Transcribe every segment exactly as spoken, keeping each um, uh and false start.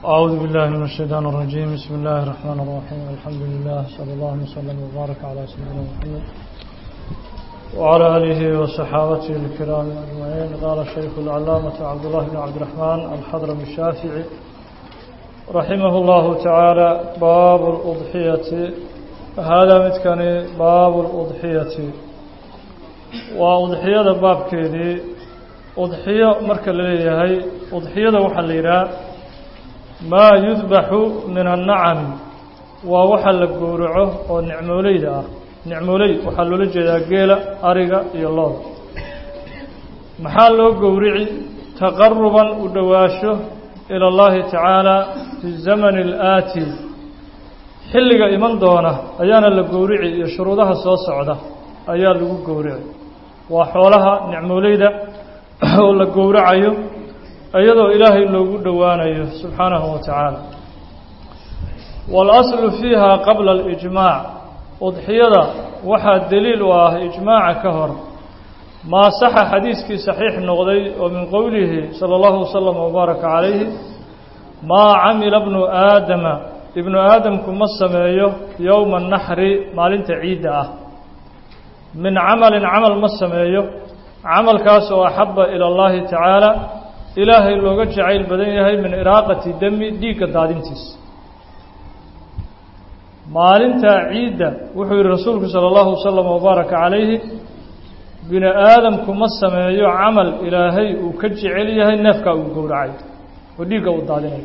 أعوذ بالله من الشيطان الرجيم. بسم الله الرحمن الرحيم. الحمد لله صلى الله وسلم وبارك على سيدنا محمد وعلى آله وصحابته الكرام أجمعين. قال الشيخ العلامة عبد الله بن عبد الرحمن الحضرمي الشافعي رحمه الله تعالى: باب الأضحية. هذا متكني باب الأضحية. وأضحية باب كذي أضحية مركز ليهي أضحية وحليرا ما يذبح من النعم ووحل الجورعه والنعمولي ده نعمولي وحلوا لجدا جيلة أريقة يالله محله جورعي تقربا ودواشه إلى الله تعالى في الزمن الآتي حلق إيمان دونه أيانا الجورعي يشرودها صوص عده أيان الجورعي وحولها نعمولي ده ولا جورعيه أيضا إلهي لوجود دوانيه سبحانه وتعالى. والأصل فيها قبل الإجماع أضحية وحد دليل واه إجماع كهر ما صح حديثك صحيح نغضي ومن قوله صلى الله وسلم وبارك عليه: ما عمل ابن آدم ابن آدم كما السمايه يوم النحر مالين تعيده من عمل عمل ما السمايه عمل كاسو أحب إلى الله تعالى إلهي لوجد جعيل بدنيه من إراقة دم ديك دادنتس مالنت عيدة وحي الرسول صلى الله عليه وسلم وبارك عليه بن آدم كما السماء عمل إلهي وكجعليه النفكة وقورعي وديك ودادنيه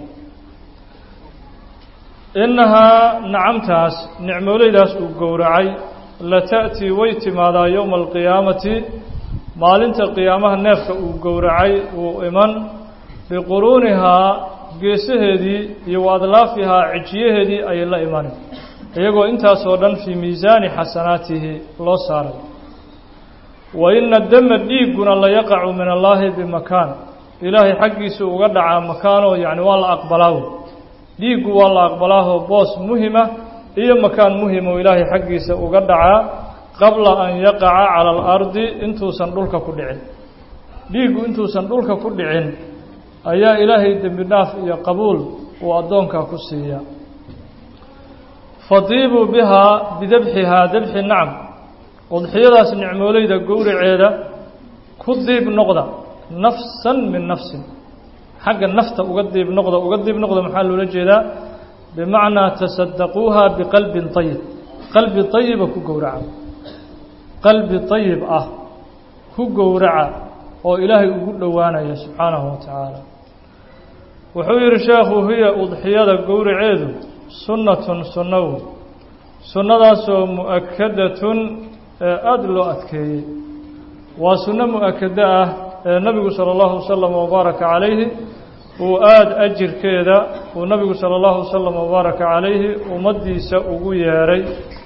إنها نعمتاس نعمولي داس وقورعي لتأتي ويت ماذا يوم القيامة maalinta qiyaamaha neefka uu gowracay uu iman biquruunihaa geesaheedii iyo waadlaafihaa cijiyaheedii ayay la imanin iyagoo intaasoo dhan fii miisaani xasanaatihi loo saaray. wa ina dama dhiigguna la yaqacu min allaahi bimakaan ilaahay xaggiisa uga dhacaa makaanoo yacni waa la aqbalaawo dhiiggu waa la aqbalaahoo boos muhima iyo makaan muhimoo ilaahay xaggiisa uga dhacaa qabla an yaqaca cala alardi intuusan dhulka ku dhicin. dhiiggu intuusan dhulka ku dhicin ayaa ilaahay dembi dhaaf iyo qabuul uu addoonkaa ku siiya. fadiibuu bihaa bidabxihaa dabxi nacam udxiyadaas nicmooleyda gowraceeda ku diib noqda nafsan min nafsin xagga nafta uga diib noqda uga diib noqda maxaa loola jeedaa bimacnaa tasaddaquuha biqalbin ayib qalbi ayiba ku gowraca qalbi طayib ah ku gowraca oo ilaahay ugu dhowaanaya subxaanahu wa tacaala. wuxuu yihi sheekhu: hiya udxiyada gowraceedu sunnatun sunnaw sunnadaasoo mu'akadatun ee aada loo adkeeyey. waa sunno mu'akado ah ee nabigu salى اllahu wasalam wabaaraka calayhi uu aada ajirkeeda uu nabigu salى اllahu wasalam wabaaraka calayhi ummaddiisa ugu yeeray.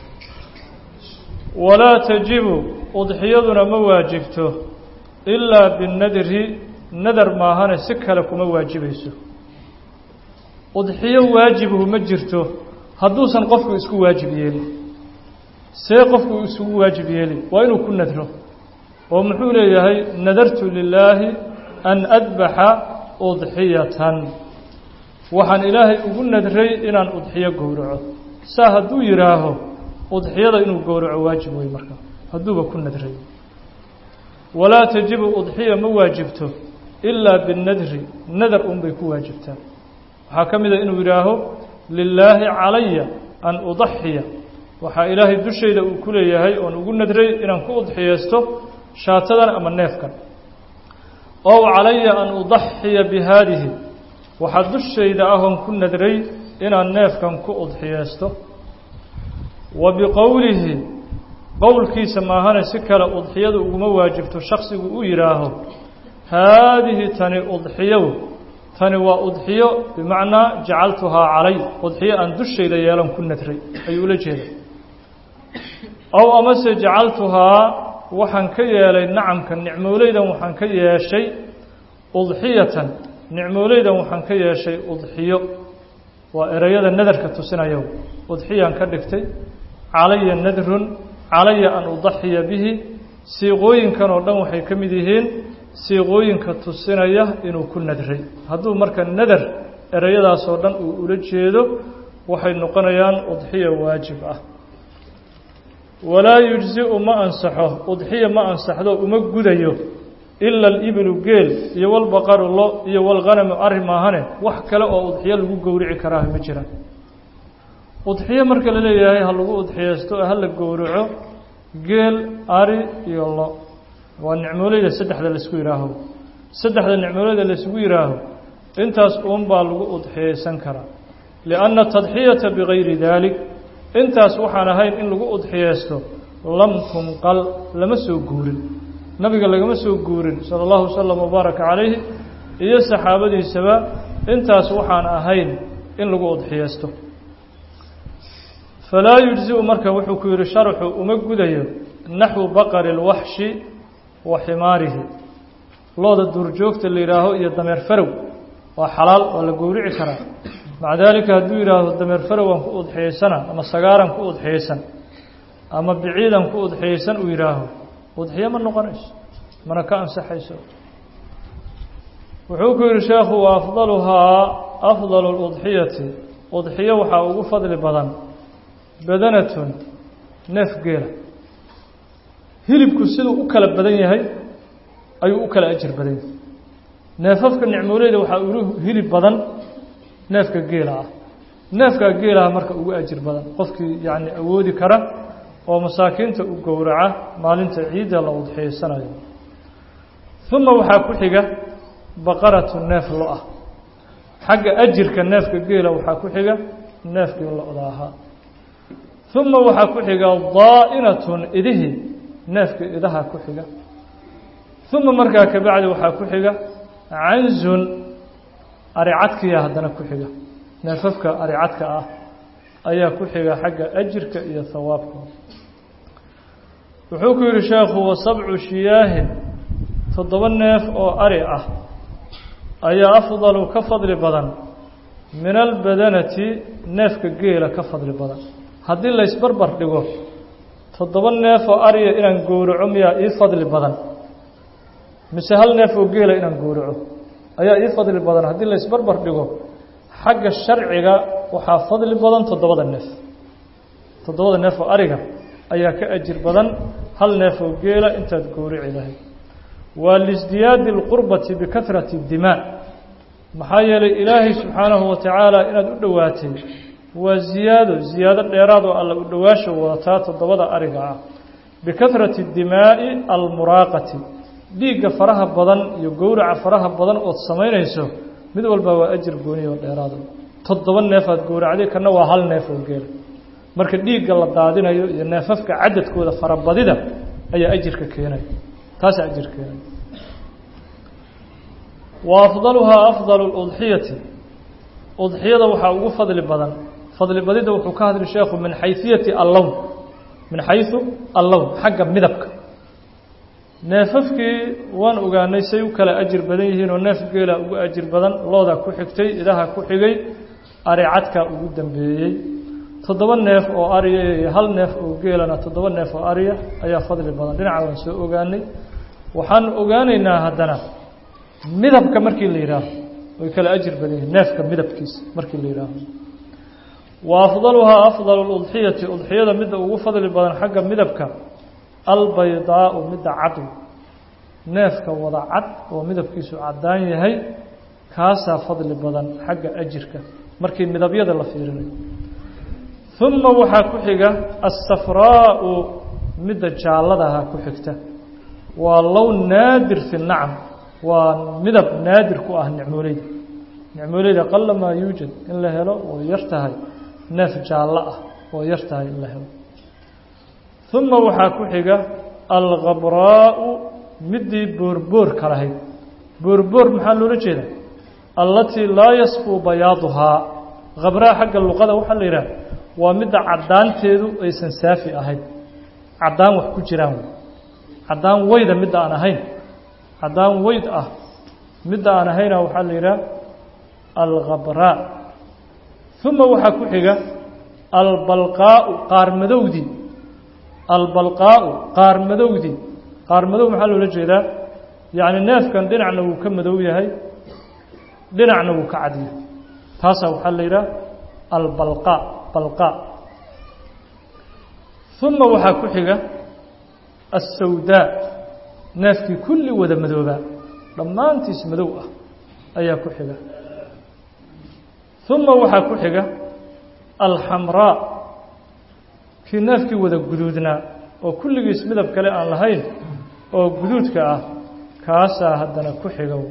walaa tajibu udxiyaduna ma waajibto ilaa binadri nadar maahane si kale kuma waajibayso. udxiyo waajibuhu ma jirto hadduusan qofku isku waajib yeelin. see qofku isugu waajib yeeli? waa inuu ku nadro oo muxuu leeyahay: nadartu lilaahi an adbaxa udxiyatan waxaan ilaahay ugu nadray inaan udxiyo gowraco. saa hadduu yidhaaho udxiyada inuu gowraco waajib wey marka hadduuba ku nadray. walaa tajibu udxiya ma waajibto ilaa binadri nadar unbay ku waajibtaa. waxaa ka mid a inuu yidhaaho: lilaahi calaya an udaxiya waxaa ilaahay dushayda uu ku leeyahay oon ugu nadray inaan ku udxiyeysto shaatadan ama neefkan. ow calaya an udaxiya bihaadihi waxaa dushayda ah oon ku nadray inaan neefkan ku udxiyeysto. wa biqowlihi qowlkiisa maahane si kale udxiyadu uguma waajibto shaksigu uu yidhaaho: haadihi tani udxiyow tani waa udxiyo bimacnaa jacaltuhaa calay udxiyo aan dushayda yeelan ku nadray ayuu ula jeeda. ow amase jacaltuhaa waxaan ka yeelay nacamka nicmooleydan waxaan ka yeeshay udxiyatan nicmooleydan waxaan ka yeeshay udxiyo. waa ereyada nadarka tusinaya udxiyaan ka dhigtay. calaya nadrun calaya an udaxiya bihi siiqooyinkan oo dhan waxay ka mid yihiin siiqooyinka tusinaya inuu ku nadray. hadduu marka nadar erayadaas oo dhan uu ula jeedo waxay noqonayaan udxiya waajib ah walaa yujzi'u ma ansaxo udxiya ma ansaxdo uma gudayo ila al-iblu geel iyo walbaqaru lo iyo walghanamu ari maahane wax kale oo udxiya lagu gowrici karaa ma jiraan udxiya marka la leeyahay ha lagu udxiyeysto ha la gowraco geel ari iyo lo waa nicmoolayda saddexda la isku yiraaho saddexda nicmoolayda la isku yiraaho intaas uun baa lagu udxiyeysan karaa lianna tadxiyata bigayri dalik intaas waxaan ahayn in lagu udxiyeysto lam tunqal lama soo guurin nabiga lagama soo guurin sala allahu wasalam wabaaraka calayhi iyo saxaabadiisaba intaas waxaan ahayn in lagu udxiyeysto falaa yujzi'u marka wuxuu ku yidhi sharxu uma gudayo naxwu baqari alwaxshi wa ximaarihi looda duurjoogta la yidhaaho iyo dameer farow waa xalaal waa la gowrici karaa maca daalika hadduu yidhaahdo dameer farow aan ku udxiyeysana ama sagaaran ku udxiyeysan ama biciidan ku udxiyeysan uu yidhaaho udxiye ma noqonayso mana ka ansaxayso wuxuu ku yidhi sheekhu wa afdaluhaa afdalu ludxiyati udxiyo waxaa ugu fadli badan badanatun neef geela hilibku siduu u kala badan yahay ayuu u kala ajir badan yahay neefafka nicmooleyda waxaa ugu hilib badan neefka geela ah neefkaa geelaha marka ugu ajir badan qofkii yacni awoodi kara oo masaakiinta u gowraca maalinta ciidda la udxiyeysanayo uma waxaa ku xiga baqaratu neef lo ah xagga ajirka neefka geela waxaa ku xiga neefkii lo-da ahaa uma waxaa ku xiga daa'inatun idihi neefka idaha ku xiga uma markaa kabacdi waxaa ku xiga canzun aricadkiya haddana ku xiga neefafka aricadka ah ayaa ku xiga xagga ajirka iyo hawaabka wuxuu ku yidhi sheekhu wa sabcu shiyaahin toddoba neef oo ari ah ayaa afdalu ka fadli badan min albadanati neefka geela ka fadli badan haddii la isbarbar dhigo toddoba neef oo ariya inaan gowraco miyaa ii fadli badan mise hal neef oo geela inaan gowraco ayaa ii fadli badan haddii la isbarbar dhigo xagga sharciga waxaa fadli badan toddobada neef toddobada neef oo ariga ayaa ka ajir badan hal neef oo geela intaad gowrici lahayd waa lisdiyaadi alqurbati bikahrati dimaa maxaa yeelay ilaahay subxaanahu wa tacaala inaad u dhowaatay waa ziyaado ziyaado dheeraad oo alla u dhowaasha wadataa toddobada ariga ah bikahrati dimaa'i almuraaqati dhiigga faraha badan iyo gowraca faraha badan ood samaynayso mid walba waa ajir gooni oo dheeraado toddoba neef aad gowracday kana waa hal neef oo geela marka dhiigga la daadinayo iyo neefafka cadadkooda farabadida ayaa ajirka keenaya taasaa ajir keenaya wa afdaluhaa afdalu ludxiyati udxiyada waxaa ugu fadli badan fadli badida wuxuu ka hadli sheekhu min xayثiyati allown min xayثu allown xagga midabka neefafkii waan ogaanay say u kala ajir badan yihiin oo neef geela ugu ajir badan looda ku xigtay idaha ku xigay aricadka ugu dambeeyey toddoba neef oo ariya iyo hal neef oo geelana toddoba neef oo ariya ayaa fadli badan dhinaca waan soo ogaanay waxaan ogaanaynaa haddana midabka markii la yidhaaho way kala ajir badan yihiin neefka midabkiisa markii la yidhaaho wa afdaluhaa afdalu ludxiyati udxiyada midda ugu fadli badan xagga midabka albaydaau midda cad neefka wada cad oo midabkiisu caddaan yahay kaasaa fadli badan xagga ajirka markii midabyada la fiirinayo uma waxaa ku xiga asafraau midda jaalladaha ku xigta waa lown naadir fi nacam waa midab naadir ku ah nicmooleyda nicmooleyda qalla maa yuujad in la helo oo yar tahay neef jaallo ah oo yar tahay in la helo uma waxaa ku xiga alkhabraau midii boorboorka lahayd boorboor maxaa loola jeeda allatii laa yasfuu bayaaduhaa khabraa xagga luqada waxaa la yidhaha waa midda caddaanteedu aysan saafi ahayn caddaan wax ku jiraan caddaan weyda midda aan ahayn caddaan weyd ah midda aan ahayna waxaa la yidhaha alkhabraa uma waxaa ku xiga albalqaau qaarmadowdii albalqaau qaarmadowdii qaarmadow maxaa loola jeedaa yacni neefkan dhinacna wuu ka madow yahay dhinacna wuu ka cadyahay تاسع وحليرة البلقاء بلقاء ثم وحا كحيغا السوداء نافكي كل ودا مدوبا لما انت اسمدوه ايا كحيغا ثم وحا كحيغا الحمراء في نافكي ودا غدودنا oo kulligiis midab kale aan lahayn oo guduudka ah kaasa hadana ku xigow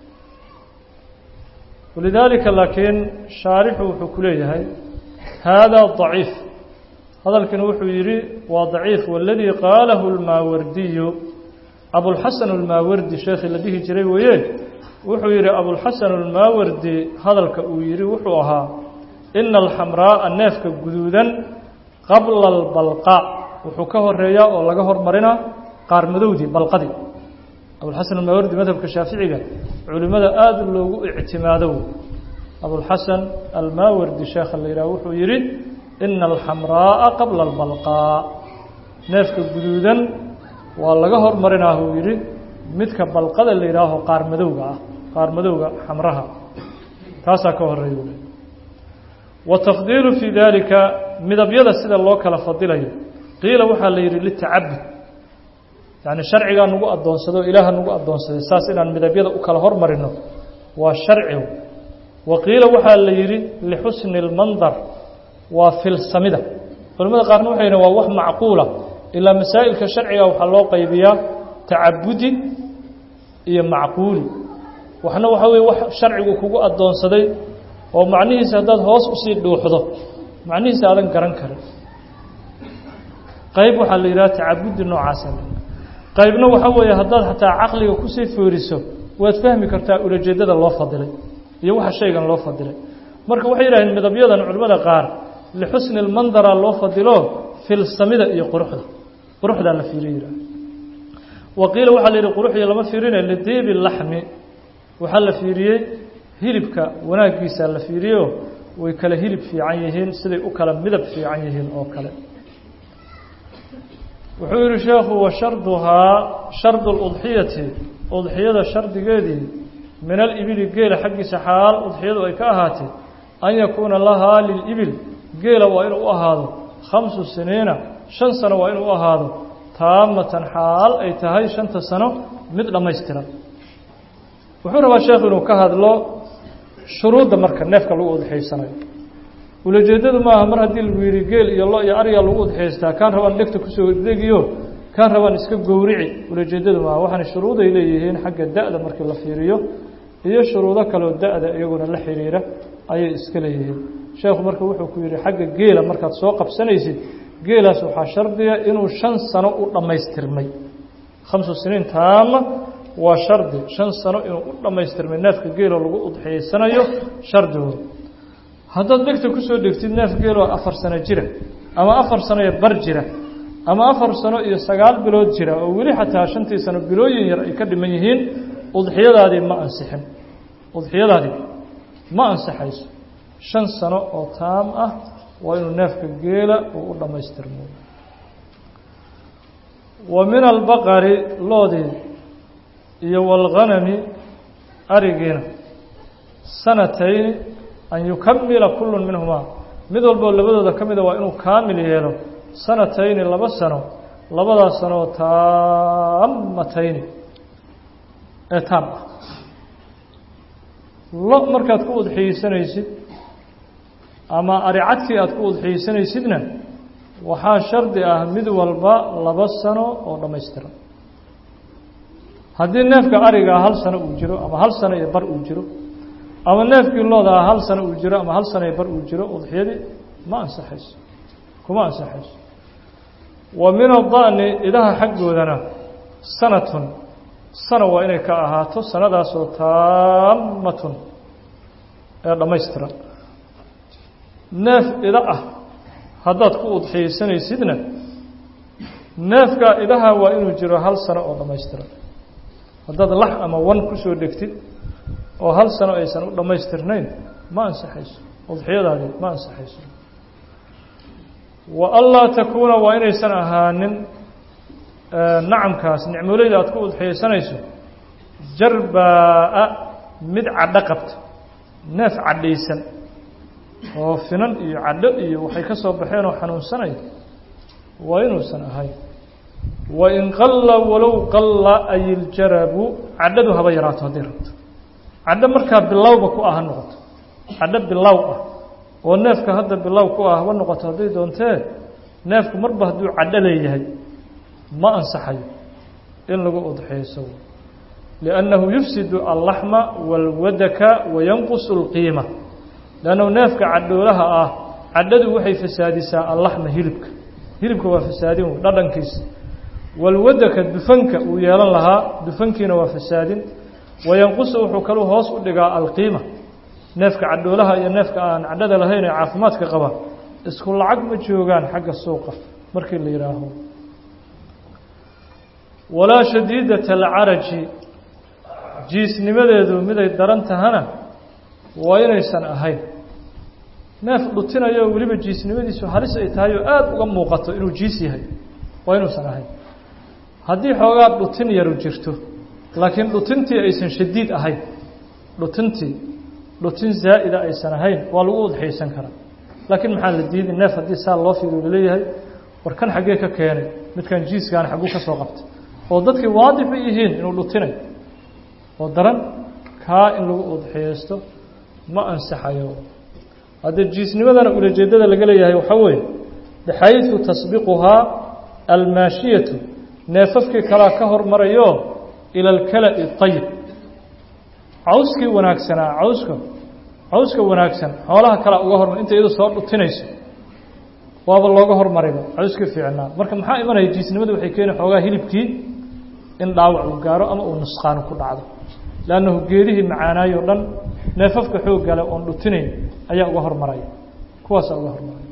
ولذلك لكن شارح wuxuu ku leeyahay هذا ضعيف هذا الكن wuxuu yiri waa ضعيف والذي قاله الماوردي أبو الحسن الماوردي شيخ الذي jiray weeye wuxuu yiri أبو الحسن الماوردي هذا uu yiri wuxuu ahaa إن الحمراء النافك guduudan قبل البلقاء wuxuu ka horeeyaa oo laga hormarina qaar madowdi balqadi Abu Hasan al-Mawardi madhabka Shaafiiciga culimada aad loogu ictimaado Abu Hasan al-Mawardi sheekh al-Ira wuxuu yiri inna al-hamraa qabla al-balqaa neefka guduudan waa laga hormarinaa uu yiri midka balqada la yiraahdo qaar madowga ah qaar madowga xamraha taasa ka horeeyo wa tafdiilu fi dhalika midabyada sida loo kala fadilayo قيل وحا ليري للتعبد يعني شرعيغا نغو ادونسدو الها نغو ادونسدو ساس inaan midabyada u kala hormarino waa sharci وقيل وحا ليري لحسن المنظر وفي السمده culimada qaarna waxay waa wax macquula ila masaa'ilka sharciga waxa loo qaybiyaa ta'abbudi iyo macquuli waxna waxa weey wax sharcigu kugu adoonsaday oo macnihiisa hadaad hoos u sii dhuuxdo macnihiisa aadan garan karin qayb waxa la yiraahdaa ta'abbud noocaas qaybna waxa weeye hadaad xataa aqliga ku sii fiiriso waad fahmi kartaa ulajeedada loo fadilay iyo waxa shaygan loo fadilay marka waxay yiraahdeen midabyadan culimada qaar li husn al mandara loo fadilo fil samida iyo quruxda quruxda la fiiriyo waqiila waxa la yiraahdaa quruxda lama fiirina lidiib al lahmi waxa la fiiriyay hilibka wanaagiisa la fiiriyo way kala hilib fiican yihiin siday u kala midab fiican yihiin oo kale وحور الشيخ وشرطها شرط الأضحية أضحية شرط جدي من الإبل جيل حق سحال أضحية وإكاهاتي أن يكون لها للإبل جيل وإن أهاده خمس سنين شن سنة وإن أهاده تامة حال أي تهي شن سنة مثل ما يسترى وحور الشيخ إنه كهذا له شروط مركز نفك له أضحية سنة ولجدد ما مر هدي الويرجيل يلا يا أريا لوود حيستا كان ربان لكت كسو دقيو كان ربان اسكب جورعي ولجدد ما وحن الشروط إليهين حق الداء مرك الله فيريو هي الشروط كلو الداء يقول الله حريرة أي إسكليهين شيخ مرك وحو كويري حق الجيل مرك تسوق بسنيسي جيل سوحا شرطية إنه شن سنة لما يسترمي خمس سنين تامة وشرط شن سنة إنه لما يسترمي نافك الجيل لوود حي سنة يو شرطه haddaad dhigta ku soo dhigtid neef geelo afar sano jira ama afar sano iyo bar jira ama afar sano iyo sagaal bilood jira oo wali xataa shantii sano bilooyin yar ay ka dhiman yihiin udxiyadaadii ma ansixin udxiyadaadii ma ansaxayso shan sano oo taam ah waa inuu neefka geela uu u dhammaystirmo wa min albaqari loodii iyo walghanami arigiina sanatayn أن يكمل كل منهما مثل بول لبدو كميدا waa inuu kaamil yeelo sanatayn laba sano labada sano taamatayn etam lo markaad ku udxiisanaysid ama aricadkii aad ku udxiisanaysidna waxaa shardi ah mid walba laba sano oo dhammaystiran haddii neefka ariga hal sano uu jiro ama hal sano iyo bar uu jiro ama neefkii looda hal sano uu jiro ama hal sano bar uu jiro udxiyadii ma ansaxayso kuma ansaxayso wa min adani idaha xaggoodana sanatun sano waa inay ka ahaato sanadaas oo taamatun ee dhammaystiran neef ida ah haddaad ku udxiyaysanaysidna neefka idaha waa inuu jiro hal sano oo dhammaystiran haddaad lax ama wan ku soo dhigtid oo hal sano aysan u dhammaystirnayn ma ansaxayso udxiyadaadii ma ansaxayso wa allaa takuuna waa inaysan ahaanin nacamkaas nicmoolayda aad ku udxiyaysanayso jarbaa mid cadho qabta neef cadhaysan oo finan iyo cadho iyo waxay ka soo baxeen oo xanuunsanay waa inuusan ahayn wain qalla walow qalla ay iljarabu cadhadu haba yaraato haddii rabto cadho markaa bilowba ku ah ha noqoto cadho bilow ah oo neefka hadda bilow ku ah haba noqoto hadday doontee neefku marba hadduu cadho leeyahay ma ansaxayo in lagu udxiyeyso liannahu yufsidu allaxma walwadaka wayanqusu alqiima lannahu neefka cadhoolaha ah cadhadu waxay fasaadisaa allaxma hilibka hilibka waa fasaadin dhadhankiisa walwadaka dufanka uu yeelan lahaa dufankiina waa fasaadin wayanqusu wuxuu kaluu hoos u dhigaa alqiima neefka cadhoolaha iyo neefka aan cadhada lahayn ee caafimaadka qaba isku lacag ma joogaan xagga suuqa markii la yidhaaho walaa shadiidata alcaraji jiisnimadeedu miday daran tahana waa inaysan ahayn neef dhutinayo weliba jiisnimadiisu halis ay tahay oo aada uga muuqato inuu jiis yahay waa inuusan ahayn haddii xoogaa dhutin yaru jirto laakiin dhutintii aysan shadiid ahayn dhutintii dhutin zaa'ida aysan ahayn waa lagu udxiyeysan karaa laakiin maxaa la diiday neef haddii saa loo fiiriyo laleeyahay war kan xaggee ka keenay midkan jiiskaan xagguu ka soo qabtay oo dadkii waadix u yihiin inuu dhutinayo oo daran kaa in lagu udxiyeysto ma ansaxayo haddii jiisnimadana ulajeedada laga leeyahay waxaa weeye bixayثu tasbiquhaa almaashiyatu neefafkii kalaa ka hormarayo ila alkala'i ayib cawskii wanaagsanaa cawska cawska wanaagsan xoolaha kalaa uga hormar inta iyadu soo dhutinayso waaba looga hormarayba cawskii fiicnaa marka maxaa imanaya jiisnimadu waxay keeni xoogaa hilibkii in dhaawac uu gaaro ama uu nusqaano ku dhacdo lannahu geedihii macaanaayoo dhan neefafka xoog gale oon dhutinayn ayaa uga hormaraya kuwaasaa uga hormaraya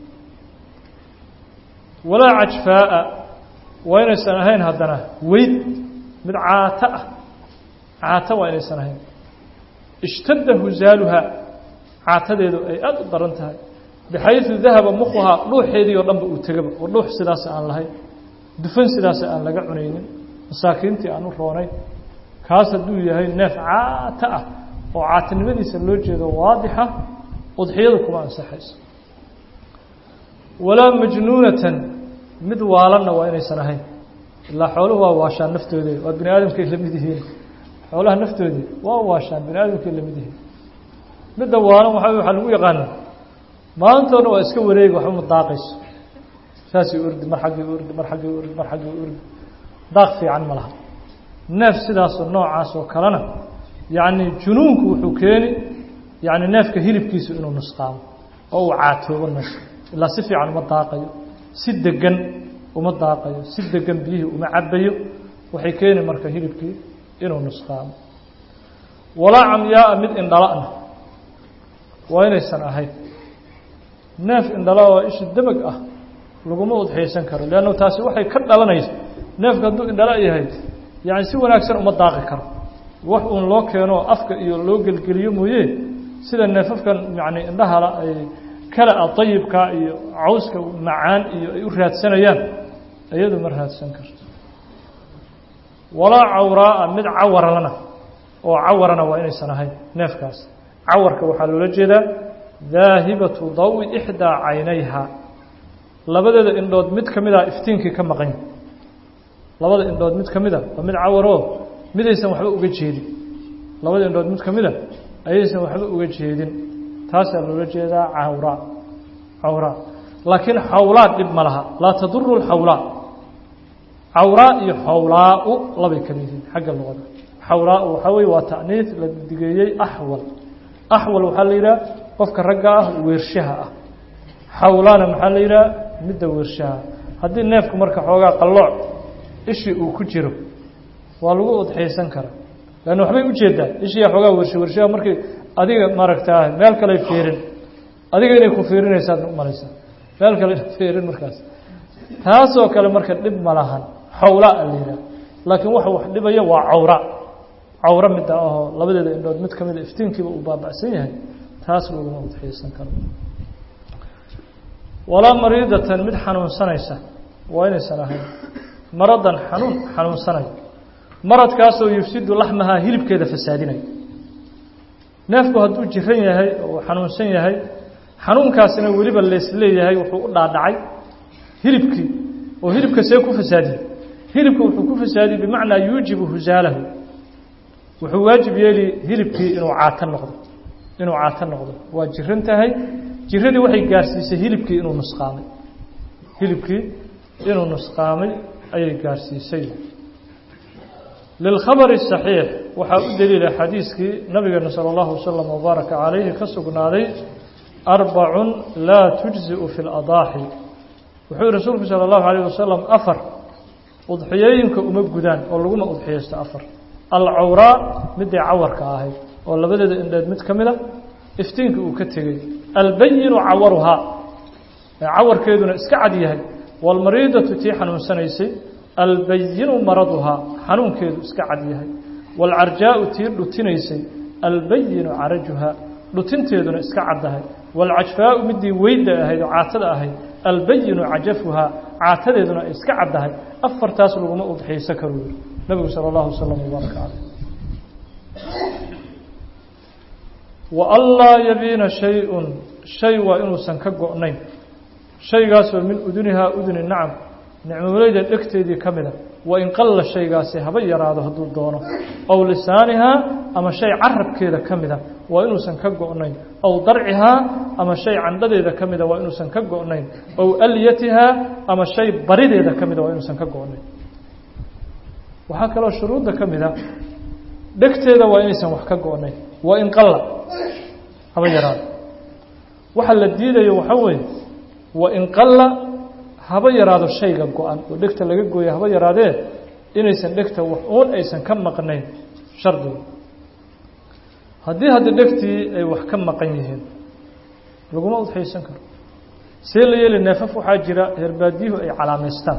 walaa cajfaa'a waa inaysan ahayn haddana weyd mid caato ah caato waa inaysan ahayn ishtadda husaaluhaa caatadeedu ay aada u daran tahay bixayثu dahaba mukhuhaa dhuuxeedii oo dhanba uu tegaba oo dhuux sidaas aan lahayn dufan sidaas aan laga cunaynin masaakiintii aan u roonayn kaas hadduu yahay neef caato ah oo caatinimadiisa loo jeedo waadixa udxiyadu kuma ansaxayso walaa majnuunatan mid waalanna waa inaysan ahayn ilaa xooluhu waa waashaan naftoodii waa bini aadamkay la mid yihiin xoolaha naftoodii waa waashaan bini aadamkay la mid yihiin midda waalan waxa waxaa lagu yaqaana maantoona waa iska wareegi waxba ma daaqayso saasii ordi mar xaggii ordi mar xaggii ordi mar xaggii ordi daaq fiican ma laha neef sidaasoo noocaas oo kalena yacni junuunku wuxuu keeni yacni neefka hilibkiisu inuu nusqaamo oo uu caatoobo meesha ilaa si fiican uma daaqayo si degan uma daaqayo si degan biyihii uma cabayo waxay keeni marka hilibkii inuu nusqaamo walaa camyaaa mid indhala'na waa inaysan ahayn neef indhala oo ishi debeg ah laguma udxiyeysan karo leanno taasi waxay ka dhalanaysa neefka hadduu indhala yahay yacni si wanaagsan uma daaqi karo wax uun loo keeno afka iyo loo gelgeliyo mooye sida neefafkan yacni indhahala ay kala ayibka iyo cawska macaan iyo ay u raadsanayaan iyadu ma raadsan karto walaa cawraa'a mid cawarlana oo cawarana waa inaysan ahayn neefkaas cawarka waxaa loola jeedaa daahibatu dawi ixdaa caynayha labadeeda indhood mid ka mid a iftiinkii ka maqan labada indhood mid ka mid a waa mid cawaroo midaysan waxba uga jeedin labada indhood mid ka mid a ayaysan waxba uga jeedin taasaa loola jeedaa cawraa cawraa laakiin xawlaa dhib ma laha laa taduru lxawlaa cawraa iyo xawlaau labay kala yihiin xagga luqada xawlaau waxaa weye waa ta'niis la digeeyey axwal axwal waxaa la yidhaha qofka ragga ah weershaha ah xawlaana maxaa la yidhaha midda weershaha haddii neefku marka xoogaa qallooc ishii uu ku jiro waa lagu udxiyeysan karaa lanna waxbay ujeedaa ishiyaa xoogaa wershe wershaha markii adiga maaragtaa meel kale fiirin adiga inay ku fiirinaysaad umalaysaa meel kale fiirin markaas taasoo kale marka dhib ma lahan xawlaa la yidhaha laakiin waxa wax dhibaya waa cawra cawro midda ahoo labadeeda indhood mid ka mida iftiinkiiba uu baaba'san yahay taas laguma udxiyeysan karo walaa mariidatan mid xanuunsanaysa waa inaysan ahayn maradan xanuun xanuunsanaya maradkaasoo yufsidu laxmahaa hilibkeeda fasaadinaya neefku hadduu jiran yahay oo xanuunsan yahay xanuunkaasina weliba lees leeyahay wuxuu u dhaadhacay hilibkii oo hilibka see ku fasaadiyey hilibka wuxuu ku fasaadiyey bimacnaa yuujibu husaalahu wuxuu waajib yeeli hilibkii inuu caata noqdo inuu caata noqdo waa jiran tahay jiradii waxay gaarsiisay hilibkii inuu nusqaamay hilibkii inuu nusqaamay ayay gaarsiisay للخبر الصحيح waxaa u daliila xadiiskii nabigeena sallallahu alayhi wasallam oo baraka calayhi ka sugnaaday arba'un la tujzi'u fi al-adaahi wuxuu rasuulku sallallahu alayhi wasallam afar udxiyeenka uma gudaan oo lagu ma udxiyeysto afar al-awra mid ay cawarka ahayd oo labadeeda indheed mid kamida iftiinka uu ka tagay al-bayyin awaruha cawarkeeduna iska cad yahay wal mariidatu tii xanuunsanaysay البين مرضها حنون كيدو اسكا عديها والعرجاء تير لتنيسي البين عرجها لتنتيدنا اسكا عدها والعجفاء مدي ويدا اهي عاتدا اهي البين عجفها عاتدنا اسكا عدها افر تاس لوما اضحي سكرو نبي صلى الله عليه وسلم وبارك عليه والله يبين شيء شيء وانه سن كغونين شيء غاسو من اذنها اذن النعم نعموليدا دكتيدii kamida waa in qalla shaygaasi haba yaraado haduu doono aw lisaanaha ama shay carabkeeda kamida waa inuu san ka go'nayn aw darciha ama shay candhadeeda kamida waa inuu san ka go'nayn aw aliyatiha ama shay barideeda kamida waa inuu san ka go'nayn waxa kale oo shuruudda kamida degteeda waa inaysan wax ka go'nayn waa in qalla haba yaraado waxa la diidayo waxa weey waa in qalla haba yaraado shayga go'an oo dhegta laga gooyo haba yaraadee inaysan dhegta wax oon aysan ka maqnayn shardi haddii hadda dhegtii ay wax ka maqan yihiin laguma udxiyeysan karo see la yeeli neefaf waxaa jira herbaadiyuhu ay calaameystaan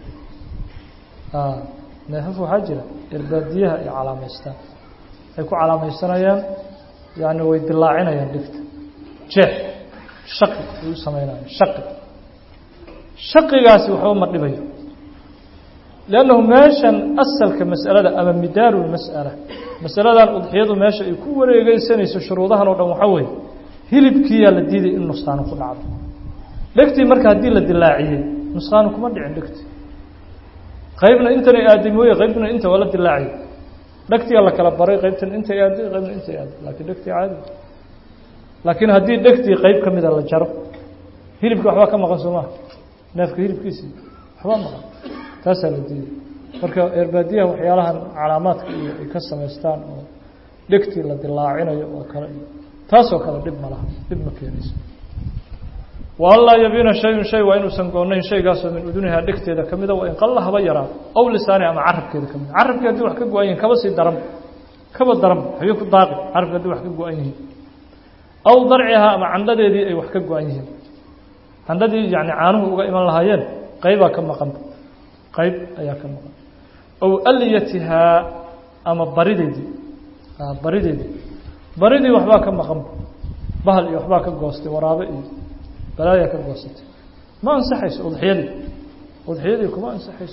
neefaf waxaa jira herbaadiyaha ay calaameystaan ay ku calaameysanayaan yani way dilaacinayaan dhegta jeex shaqi ay u sameynayaan shaqi shaqigaasi waxba ma dhibayo لأنه meeshan asalka mas'alada ama midaaru mas'ala mas'aladan udxiyadu meesha ay ku wareegaysanayso shuruudahan oo dhan waxa weey hilibkiya la diiday in nusqaan ku dhacdo dhegtii marka hadii la dilaaciyay nusqaan kuma dhicin dhegtii qaybna intana aadamooy qaybna inta wala dilaaciyay dhegtii la kala baray qaybtan inta aadamay qaybna inta aadamay laakiin dhegtii caadi laakiin hadii dhegtii qayb kamid ah la jaro hilibka waxba ka maqan Soomaa neefka hilibkiisa waxba maqan taas la diiday marka erbaadiyaha waxyaalahan calaamaadka iyo ay ka sameystaan oo dhegtii la dilaacinayo oo kale taas oo kale dib ma laha dib ma keenayso والله يبين شيء شيء وإن سنقولين شيء قاسوا من أذنها دكتة كمذا وإن قلها بيرا أو لسانه أما عرب كذا كمذا عرب كذا وحكي قوين كبس الدرم كبس الدرم حيوك الضاق عرب كذا وحكي قوينه أو ضرعها أما عند ذي أي وحكي قوينه عند ذي يعني عانه وإيمان الهايين قيبا كم قم قيب أيها كم قم أو أليتها أما بريدي آه بريدي بريدي وحبا كم قم بهل يحبا كقوستي ورابئ بلايا كقوستي ما انسحيس أضحيدي أضحيدي كما انسحيس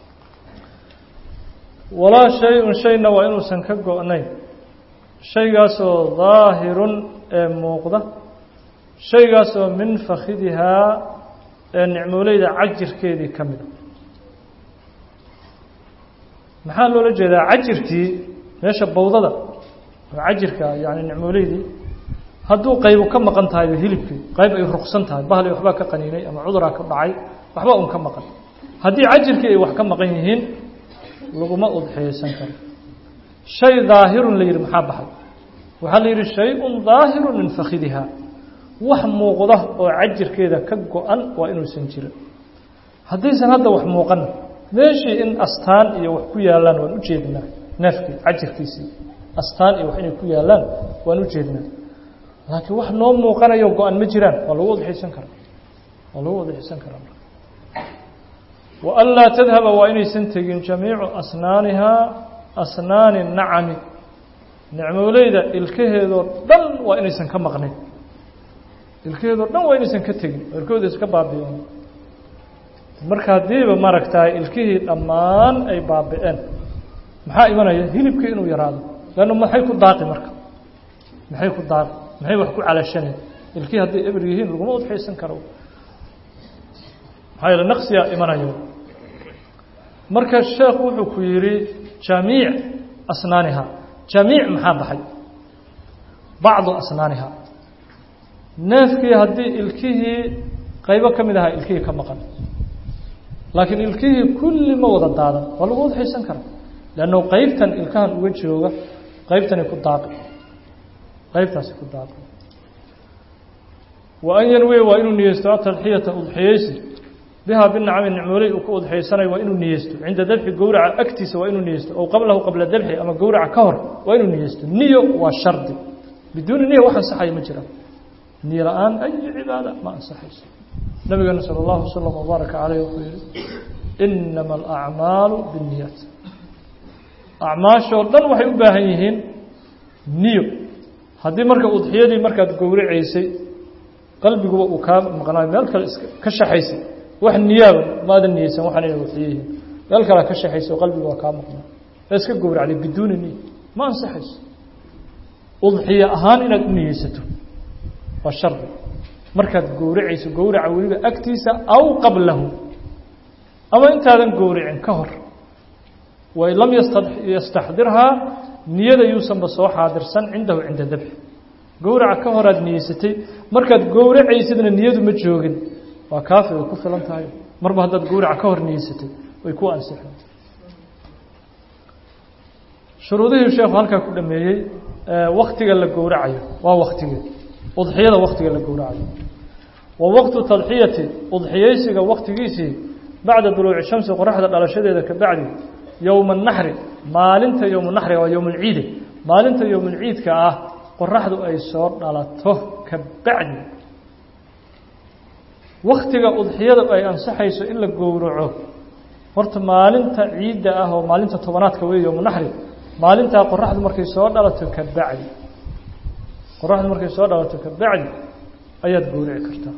ولا شيء شيء نوعين سنكقو أنين شيء قاسو ظاهر موقضة شيء قاسو من فخذها نعموليدا عجر كيدي كمدا محال ولا جيدا عجركي ماشا بوضدا عجركا يعني نعموليدي hadduu qayb ka maqan tahay hilibkii qayb ay ruqsan tahay bahal ay waxba ka qaniinay ama cudura ka dhacay waxba uu ka maqan hadii ajirkii ay wax ka maqan yihiin laguma udxiyeysan karo shay daahirun la yiri maxaa baxay waxa la yiri shay'un daahirun min fakhidiha wax muuqda oo ajirkeeda ka go'an waa inuu san jiro hadii san hadda wax muuqan meeshii in astaan iyo wax ku yaalaan waan u jeednaa nafki ajirkiisi astaan iyo wax inay ku yaalaan waan u jeednaa laakiin wax noo muuqanayo go'an ma jiraan waa lagu wadxiisan karaa waa lagu wadxiisan karaa wa alla tadhaba wa inaysan tagin jamiicu asnaaniha asnaan an-na'am nicmoolayda ilkaheedo dhan waa inaysan ka maqnayn ilkaheedo dhan waa inaysan ka tagin ilkooda iska baabi'een marka hadiiba maragtaay ilkihii dhammaan ay baabi'een maxaa imanaya hilibka inuu yaraado laana maxay ku daaqi marka maxay ku daaqi maxay wax ku calashanay ilkii haddii eber yihiin laguma udxaysan karo maxaa yeele naqsiyaa imanayo marka sheekhu wuxuu ku yidhi jamiic asnaaniha jamiic maxaa baxay bacdu asnaaniha neefkii haddii ilkihii qaybo ka mid ahaa ilkihii ka maqan laakiin ilkihii kulli ma wada daadan waa lagu udxaysan karaa leanno qaybtan ilkahan uga jooga qaybtani ku daaqi qaybtaasi ku daaqi wa an yanwiya waa inuu niyeysto atadxiyata udxiyeysi bihaa binacami nicmooley uu ku udxaysanayo waa inuu niyeysto cinda dabxi gowraca agtiisa waa inuu niyeysto ow qablahu qabla dabxi ama gowraca ka hor waa inuu niyeysto niyo waa shardi biduuni niya wax ansaxaya ma jiraan niyo la-aan ay cibaada ma ansaxayso nabigeena sala allahu wasalam wabaaraka caleyh wuxuu yihi inama alacmaalu binniyaat acmaashoo dhan waxay u baahan yihiin niyo haddii marka udxiyadii markaad gowracaysay qalbiguba uu kaa maqnaayo meel kale iska ka shaxaysay wax niyaaba maadan niyeysan waxaan inay udxiyo yihiin meel kalea ka shaxaysay oo qalbigu waa kaa maqnaa ee iska gowracday biduuni niya ma ansaxayso udxiyo ahaan inaad u niyeysato waa shardi markaad gowracayso gowraca weliba agtiisa aw qablahu ama intaadan gowracin ka hor wain lam yastaxdirhaa niyada yuusanba soo xaadirsan cindahu cinda dabxi gowraca ka horaad niyeysatay markaad gowracaysidna niyadu ma joogin waa kaafi way ku filan tahay marba haddaad gowraca ka hor niyeysatay way ku ansixeen shuruudihii sheekhu halkaa ku dhameeyey waktiga la gowracayo waa waktigee udxiyada waktiga la gowracayo wa waqtu tadxiyati udxiyeysiga waktigiisii bacda duluuci shamsi qoraxda dhalashadeeda ka bacdi yowma naxri maalinta yowma naxri waa yowm alciide maalinta yowm alciidka ah qoraxdu ay soo dhalato ka bacdi waktiga udxiyada ay ansaxayso in la gowraco horta maalinta ciidda ah oo maalinta tobanaadka wey yowma naxri maalintaa qoraxdu markay soo dhalato ka bacdi qoraxdu markay soo dhalato ka bacdi ayaad gowrici kartaa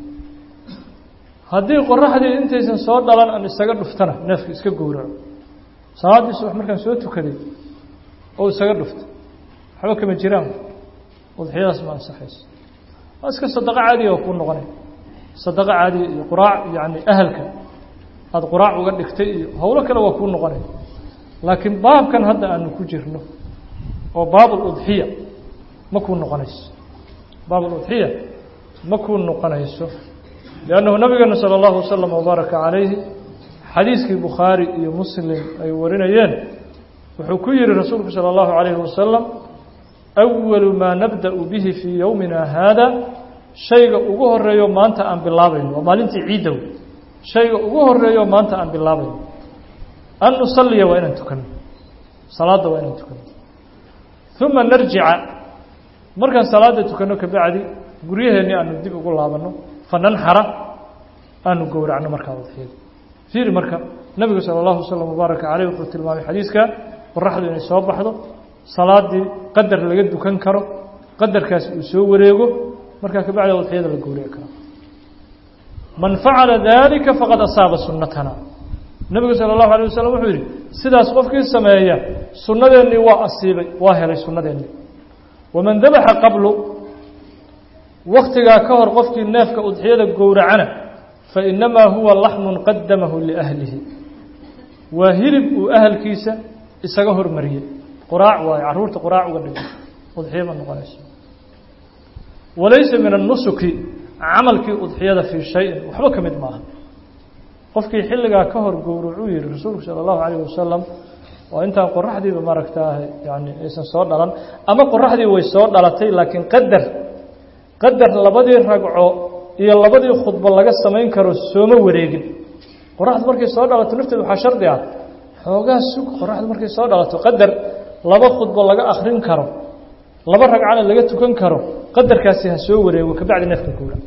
haddii qoraxdii intaysan soo dhalan aan isaga dhuftana neefka iska gowraco salaaddii subax markaan soo tukaday oo isaga dhufta waxba kama jiraan udxiyadaas ma ansaxayso waa iska sadaqo caadiya oo kuu noqonay sadaqo caadiya iyo quraac yacni ahalka aada quraac uga dhigtay iyo howlo kale waa kuu noqonay laakiin baabkan hadda aanu ku jirno oo baabuludxiya ma kuu noqonayso baabuludxiya ma kuu noqonayso liannahu nabigeena sala allahu wasalam wabaaraka calayhi xadiiskii bukhaari iyo muslim ay warinayeen wuxuu ku yihi rasuulku salى اllahu عalayhi wasalam أwalu maa nabda'u bihi fii yowmina haada shayga ugu horeeyo maanta aan bilaabayno waa maalintii ciiddow shayga ugu horeeyo maanta aan bilaabayno an nusaliya waa inaan tukano salaadda waa inaan tukano uma narjica markaan salaada tukano kabacdi guryaheenni aanu dib ugu laabano fananxara aanu gowracno markaa udxiyada fiiri marka nabigu salى اllahu wasalam wabaaraka caleyh wuxuu tilmaamay xadiiska qoraxdu inay soo baxdo salaadii qadar laga dukan karo qadarkaas uu soo wareego markaa kabacdi udxiyada la gowrici karo man facala dalika faqad asaaba sunatana nabigu salى اllahu alيه wasalam wuxuu yihi sidaas qofkii sameeya sunnadeennii waa asiibay waa helay sunnadeennii waman dabaxa qablu waktigaa ka hor qofkii neefka udxiyada gowracana fainamaa huwa laxmun qadamahu liahlihi waa hilib uu ahalkiisa isaga hormariyey quraac waayo carruurta quraac uga dhigay udxiya ma noqonayso walaysa min annusuki camalkii udxiyada fii shayin waxba ka mid maaha qofkii xilligaa ka hor gowracuu yihi rasuulku sala allahu calayh wasalam waa intaan qoraxdiiba maaragtaa yani aysan soo dhalan ama qoraxdii way soo dhalatay laakiin qadar qadar labadii ragco iyo labadii khudbo laga samayn karo sooma wareegin qoraxdu markay soo dhalato nafteeda waxaa shardi ah xoogaa sug qoraxdu markay soo dhalato qadar laba khudbo laga akrin karo laba ragcana laga tukan karo qadarkaasi ha soo wareego kabacdi neefka gowrac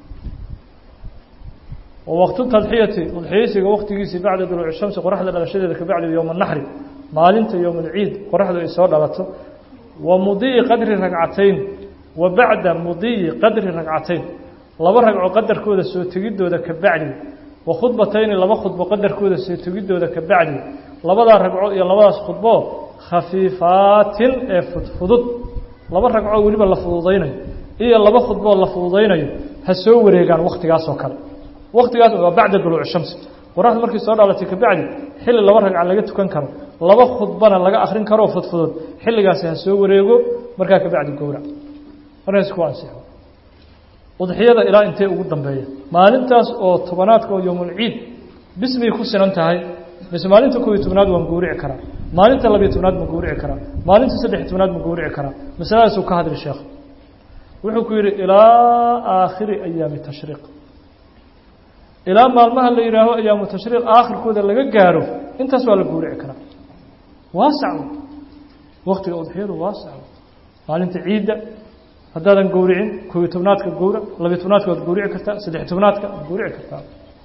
wawaqtu tadxiyati udxiyeysiga waktigiisii bacda duluuci shamsi qoraxda dhalashadeeda kabacdi yowma naxri maalinta yowm alciid qoraxdu ay soo dhalato wa mudiyi qadri ragcatayn wa bacda mudiyi qadri ragcatayn laba ragco qadarkooda soo tegidooda ka bacdi wa khudbatayni laba khudbo qadarkooda soo tegidooda ka bacdi labadaa ragco iyo labadaas khudbo khafiifaatin ee fudfudud laba ragco weliba la fududaynayo iyo laba khudbo la fududeynayo ha soo wareegaan waqtigaas oo kale waqtigaas waa bacda duluuc shams qoraxdu markii soo dhalatay ka bacdi xilli laba ragca laga tukan karo laba khudbana laga akhrin karo fudfudud xilligaas ha soo wareego markaa ka bacdi gowrac markaas ku ansixo udxiyada ilaa intee ugu dambeeya maalintaas oo tobanaadka oo yawmul ciid bismay ku sinan tahay bis maalinta koob iyo tobnaad waan gowrici karaa maalinta laba iyo tobnaad ma gowrici karaa maalinta saddex iyo tobnaad ma gowrici karaa masaladaas uu ka hadlay sheekh wuxuu ku yiri ilaa aakhiri ayaami tashriiq ilaa maalmaha la yiraaho ayaamu tashriiq aakhirkooda laga gaaro intaas waa la gowrici karaa waasac waqtiga udxiyadu waasac maalinta ciidda haddaadan gowricin koob iyo tobnaadka gowra laba iyo tobnaadka waad gowrici kartaa saddex iyo tobnaadka waad gowrici kartaa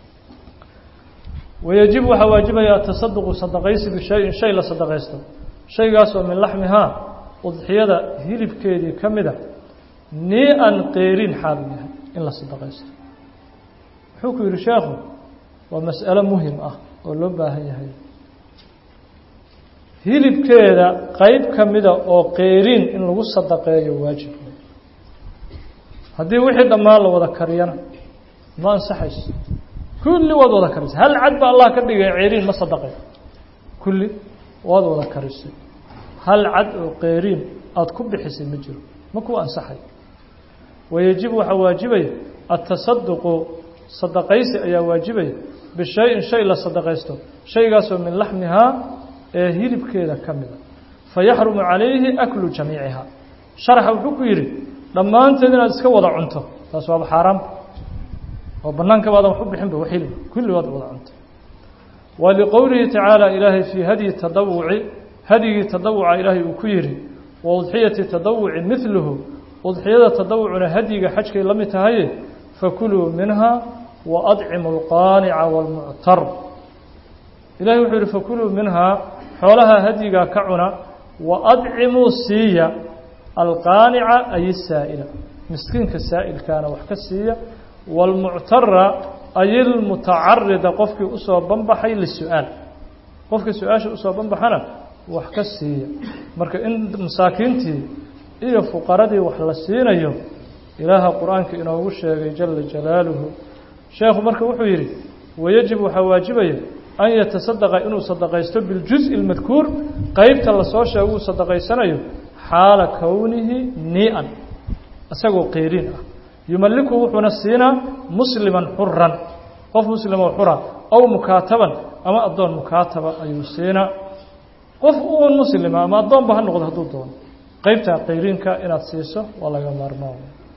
ويجب waxa waajibaya tasaduq sadaqaysi bi shay shay la sadaqaysto shaygaas oo min laxmiha udxiyada hilibkeedii kamida ni an qeyrin xaaliyaha in la sadaqaysto wuxuu ku yiri sheekhu waa mas'alo muhiim ah oo loo baahan yahay hilibkeeda qayb kamida oo qeyrin in lagu sadaqeeyo waajib haddii wixii dhammaan la wada kariyana ma ansaxayso كل واد وذا كرس هل عد الله كدغ عيرين ما صدقه كل واد وذا كرس هل عد قيرين اد كبخسي مجر مكو انصحي ويجب واجبي التصدق صدقيس ايا واجبي بشيء شيء لا صدقيستو شيغاس من لحمها هيلبكيدا كميدا فيحرم عليه اكل جميعها شرح وحكو يري ضمانتنا اسك ودا cunto taas waa xaraam وبنانك بعض محب حنبه وحيل كل وضع وضع أنت ولقوله تعالى إلهي في هدي التضوع هدي التضوع إلهي وكيري ووضحية التضوع مثله وضحية التضوع هدي حجك لم يتهيه فكلوا منها وأطعموا القانع والمعتر إلهي وحير فكلوا منها حولها هدي كعنا وأطعموا السية القانع أي السائلة مسكين كالسائل كان وحك السية والمعتر أي المتعرض قفك أسوى بنبحي للسؤال قفك سؤال أسوى بنبحنا وحكسي مرك إن مساكنتي إيه فقردي وحلسين أيوم إله القرآن كإنه وشيء جل جلاله شيخ مرك وحويري ويجب حواجبه أن يتصدق إنه صدق يستوب بالجزء المذكور قيبت الله صوشة وصدق يسنيه حال كونه نيئا أساقوا قيرين يملكه ونسينا مسلما حرا قف مسلما حرا أو مكاتبا أما أدون مكاتبا أيوسينا قف أون مسلما أما أدون بها نقض هدو دون قيبتها قيرين كائنات سيسة ولا يمارناه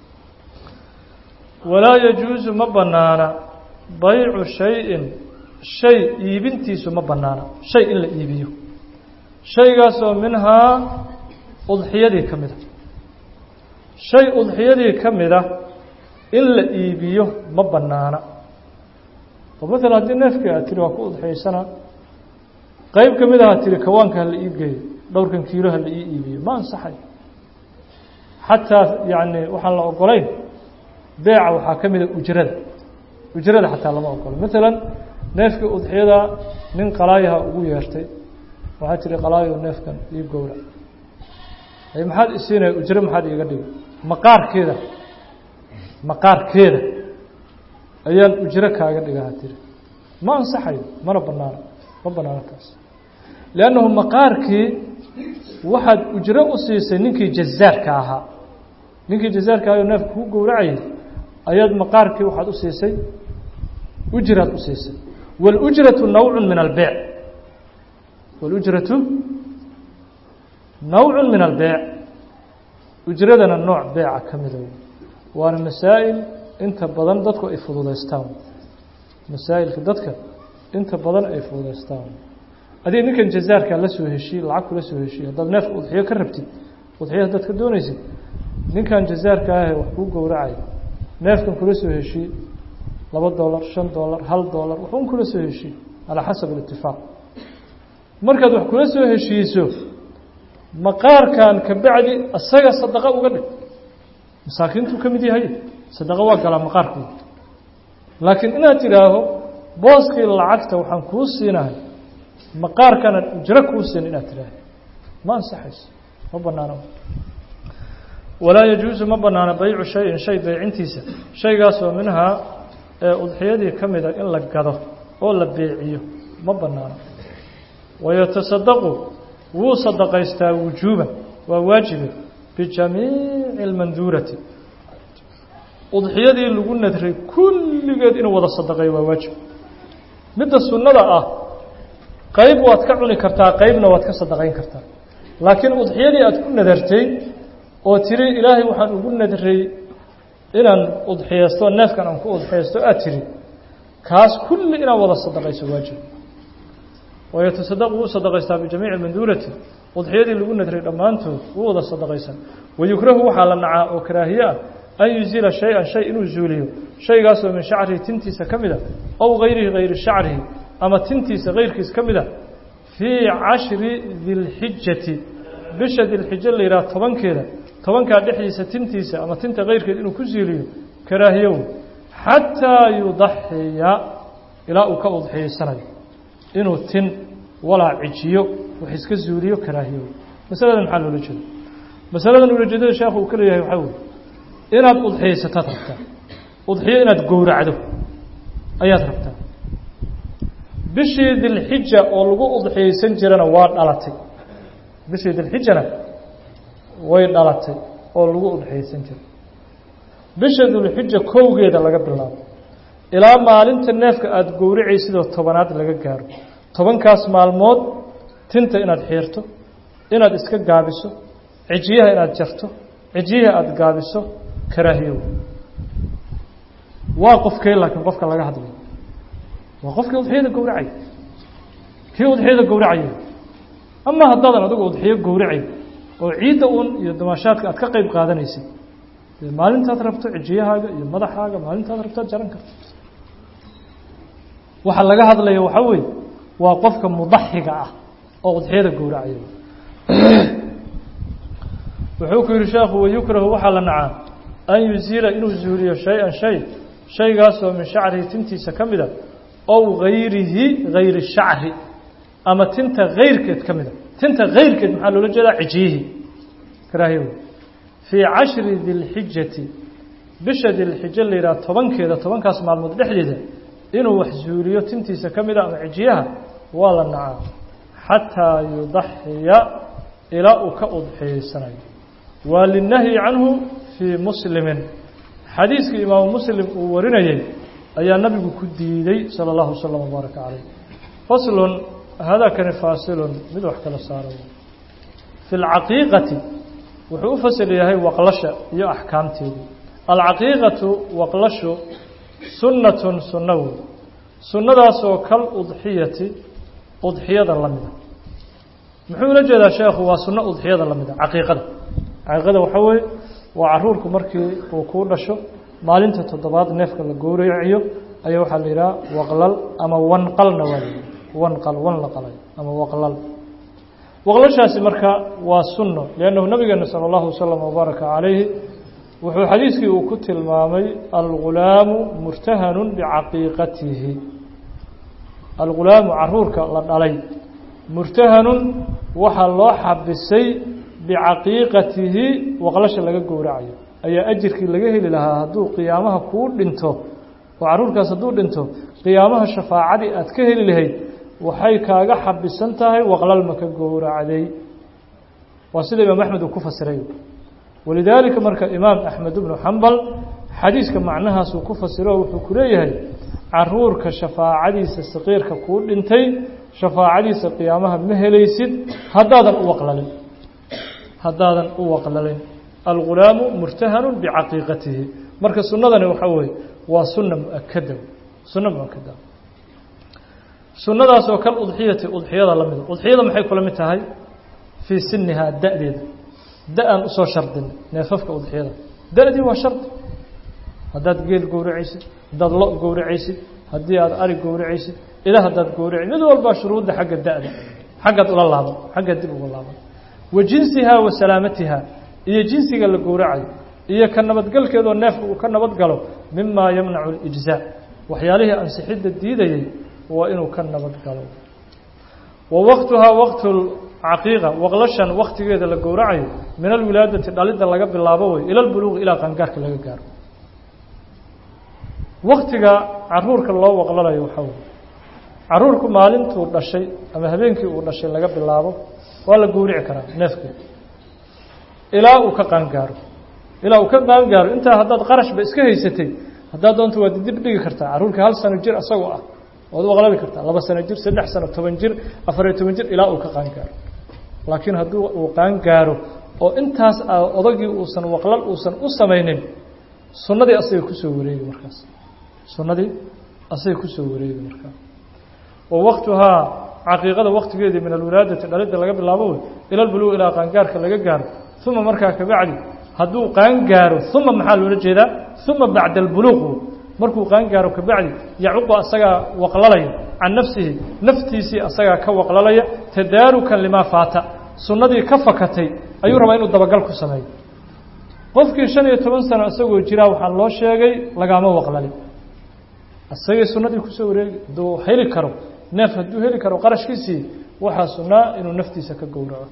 ولا يجوز مبنانا بيع شيء شيء إيبنتيس مبنانا شيء إلا إيبيه شيء قاسوا منها أضحية كمدة شيء أضحية كمدة إلا إيبيه مبنانا ومثلا هذه النفكة أتري وكو أضحيسنا قيب كمدة أتري كوانك هل إيبيه دور كان كيلو هل إيبيه ما انصحي حتى يعني وحن الله أقولين بيع وحاكمة أجرد أجرد حتى لما أقول مثلا نفكة أضحية من قلايها أقول يرتي وحتري قلايا ونفكا يبقوا أي محد السنة أجرد محد يقدم مقار كذا مقار كذا أيان أجرك هذا هاتري ما أنصحي ما ربنا ربنا نكاس لأنه مقار كي واحد أجرك أسيسي نكي جزار كاها نكي جزار كاها ينافق هو قورعي أيان مقار كي واحد أسيسي أجرة أسيسي والأجرة نوع من البيع والأجرة نوع من البيع أجردنا النوع بيع كمذا وأنا مسائل أنت بدن ضدك يفضل يستوى مسائل في ضدك أنت بدن يفضل يستوى هذه ممكن جزار كان لسه هالشيء العقل لسه هالشيء هذا نفس وضحية كربتي وضحية ضدك دونيزي من كان جزار كاه وحقوق ورعي نفس كل لسه هالشيء لبض دولار شن دولار هل دولار وحقوق كل لسه هالشيء على حسب الاتفاق مركز وحقوق لسه هالشيء سو مقار كان كبعدي السجى صدقة وقدر مساكنته كمدي هاي صدقة وقال مقاركم لكن إنها تراه بوسك العكت وحنكوسينها مقار كان أجركوسين إنها تراه ما انصحش ربنا نعم walaa yajuusu ma banaana baycu shayin shay beecintiisa shaygaasoo minhaa ee udxiyadii ka mida in la gado oo la beeciyo ma banaana wayatasadaqu wuu sadaqaystaa wujuuban waa waajibe bijamiici almanduurati udxiyadii lagu nadray kulligeed inuu wada sadaqeeyo waa waajib midda sunnada ah qayb waad ka cuni kartaa qaybna waad ka sadaqayn kartaa laakiin udxiyadii aad ku nadartay oo tiri ilaahay waxaan ugu nadray inaan udxiyaysto neefkan aan ku udxiyaysto aad tiri kaas kulli inaad wada sadaqayso waajib wayatasadaqu wuu sadaqaystaa bijamiici almanduurati udxiyadii lagu nadray dhammaantood wuu wada sadaqaysan wayukrahu waxaa la nacaa oo karaahiye ah an yuziila shay-an shay inuu zuuliyo shaygaasoo min shacrihi tintiisa ka mida ow gayrihi gayri shacrihi ama tintiisa kayrkiis ka mida fii cashri dilxijati bisha dilxijo la yidhaha tobankeeda tobankaa dhexdiisa tintiisa ama tinta kayrkeed inuu ku zuuliyo karaahiyow xataa yudaxiya ilaa uu ka udxiyaysanayo inuu tin walaa cijiyo wax iska zuuliyo karaahiyow masaladan maxaa loola jeeda masaladan ulajeedada sheekhu uu ka leeyahay waxaa weye inaad udxiyaysataad rabtaa udxiyo inaad gowracdo ayaad rabtaa bishii dilxija oo lagu udxiyaysan jirana waa dhalatay bishii dilxijana way dhalatay oo lagu udxiyaysan jiray bisha dilxija kowgeeda laga bilaabo ilaa maalinta neefka aada gowracaysidoo tobanaad laga gaaro tobankaas maalmood tinta inaad xiirto inaad iska gaabiso cijiyaha inaad jarto cijiyaha aada gaabiso karaahiyo waa qofkee laakiin qofka laga hadlayo waa qofkii udxiyada gowracay kii udxiyada gowracaya ama haddaadan adigu udxiyo gowracay oo ciidda uun iyo damaashaadka aad ka qayb qaadanaysid dee maalintaad rabto cijiyahaaga iyo madaxaaga maalintaad rabtaad jaran karto waxaa laga hadlaya waxaa weeye waa qofka mudaxiga ah oo udxiyada gowracaya wuxuu ku yihi sheekhu wayukrahu waxaa la nacaa an yuziila inuu zuuliyo shay-an shay shaygaasoo min shacrihi tintiisa ka mida ow gayrihi gayri shacri ama tinta kayrkeed ka mida tinta kayrkeed maxaa loola jeedaa cijiyihii karaahiyo fii cashri dilxijati bisha dilxijo la yidhaha tobankeeda tobankaas maalmood dhexdeeda inuu wax zuuliyo tintiisa ka mida ama cijiyaha waa la nacaa xataa yudaxiya ilaa uu ka udxiyaysanayo waa linahyi canhu fii muslimin xadiiskii imaamu muslim uu warinayay ayaa nabigu ku diiday sala allahu wasalam wabaaraka caleyh faslun haadaakani faasilun mid wax kala saara fi lcaqiiqati wuxuu u fasal yahay waqlasha iyo axkaamteedii alcaqiiqatu waqlashu sunnatun sunna wey sunnadaasoo kal udxiyati udxiyada la mida muxuu ula jeedaa sheekhu waa sunno udxiyada la mida caqiiqada caqiiqada waxaa weeye waa caruurku markii uu kuu dhasho maalinta toddobaad neefka la gowraciyo ayaa waxaa la yidhaha waqlal ama wanqalna waa la wanqal wan la qalay ama waqlal waqlashaasi marka waa sunno liannahu nabigeena sala allahu wasalam wabaaraka calayhi wuxuu xadiiskii uu ku tilmaamay algulaamu murtahanun bicaqiiqatihi algulaamu caruurka la dhalay murtahanun waxaa loo xabisay bicaqiiqatihi waqlasha laga gowracayo ayaa ajirkii laga heli lahaa hadduu qiyaamaha kuu dhinto oo caruurkaas hadduu dhinto qiyaamaha shafaacadii aad ka heli lahayd waxay kaaga xabisan tahay waqlal maka gowracday waa sida imaam axmed uu ku fasiray walidaalika marka imaam axmed ibnu xambal xadiiska macnahaasuu ku fasiro wuxuu ku leeyahay caruurka shafaacadiisa saqiirka kuu dhintay shafaacadiisa qiyaamaha ma helaysid haddaadan u waqlalin haddaadan u waqlalin algulaamu murtahanun bicaqiiqatihi marka sunnadani waxaa weeye waa sunna muakada sunno muakada sunnadaasoo kal udxiyati udxiyada la mida udxiyada maxay kula mid tahay fii sinihaa da-deeda da-aan usoo shardin neefafka udxiyada da-dii waa shardi haddaad geel gowracaysid haddaad lo gowracaysid haddii aad ari gowracaysid ila haddaad gowracaysid mid walbaa shuruudda xagga da-da xaggaad ula laaban xaggaad dib uga laaban wa jinsihaa wa salaamatiha iyo jinsiga la gowracayo iyo ka nabadgalkeedoo neefka uu ka nabad galo mimaa yamnacu اlijzaa waxyaalihii ansixidda diidayay waa inuu ka nabad galo wa waqtuhaa waqtu عقيقة وغلشان وقت جيدا لقورعي من الولادة الدالدة لقى باللابوي إلى البلوغ إلى قنقارك لقى قار وقتك عرورك الله وغللا يوحول عرورك مالنتو الشيء أما هبينك الشيء لقى باللابو ولا قورع كرا نفك إلى وكقنقار إلى وكقنقار أنت هداد قرش بإسكه يستي هداد أنت ودي بدي كرتا عرورك هل سنة جير أسوأ وهذا غلبي كرتا لبا سنة جير سدح سنة تمن جير أفري تمن جير إلى وكقنقار لكن هدو وقنقارو oo intaas odagii uusan waqlal uusan u sameeynin sunnadii asay ku soo wareegay markaas sunnadii asay ku soo wareegay markaas oo waqtaha aqiiqada waqtigeedii min alwalaadati dhalida laga bilaabo ila albuluug ila qaangaarka laga gaaro thumma markaa ka bacdi haduu qaangaaro thumma maxaa loo jeedaa thumma bacda albuluug markuu qaangaaro ka bacdi yacuqo asaga waqlalaya an nafsihi naftiisi asaga ka waqlalaya tadaarukan lima faata sunnadii ka fakatay ayuu rabaa inuu dabagal ku sameeyo qofkii shan iyo toban sano asagoo jira waxa loo sheegay lagama waqlalin asagii sunnadii ku soo wareegay doo heli karo neef haduu heli karo qarashkiisii waxa sunnaa inuu naftiisa ka gowraco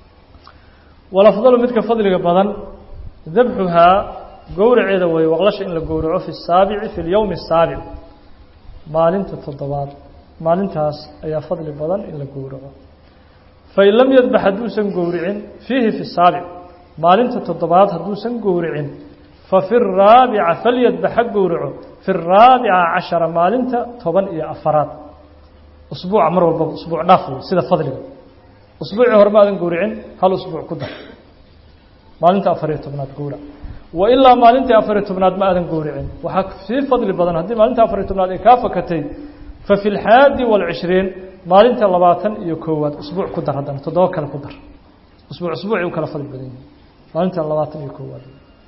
wala fadlu midka fadliga badan dabxuha gowraceeda way waqlasha in la gowraco fi saabici fi yawm as-saabic maalinta toddobaad maalintaas ayaa fadli badan in la gowraco فإن لم يذبح حدوسا قورعين فيه في السابع مالنت التضباط حدوسا قورعين ففي الرابعة فليذبح قورعه في الرابعة عشر مالنت طبعا إيا أفراد أسبوع عمر والباب أسبوع نافل سيدة فضل أسبوع هرمادا قورعين هل أسبوع كده مالنت أفريد طبنات قورع وإلا مالنت أفريد طبنات ما أذن قورعين وحك في فضل بدن هدي مالنت أفريد طبنات إكافة كتين ففي الحادي والعشرين maalinta labaatan iyo koowaad usbuuc ku dar hadan toddoba kale ku dar usbuuc usbuuc uu kala fadhi badan maalinta labaatan iyo koowaad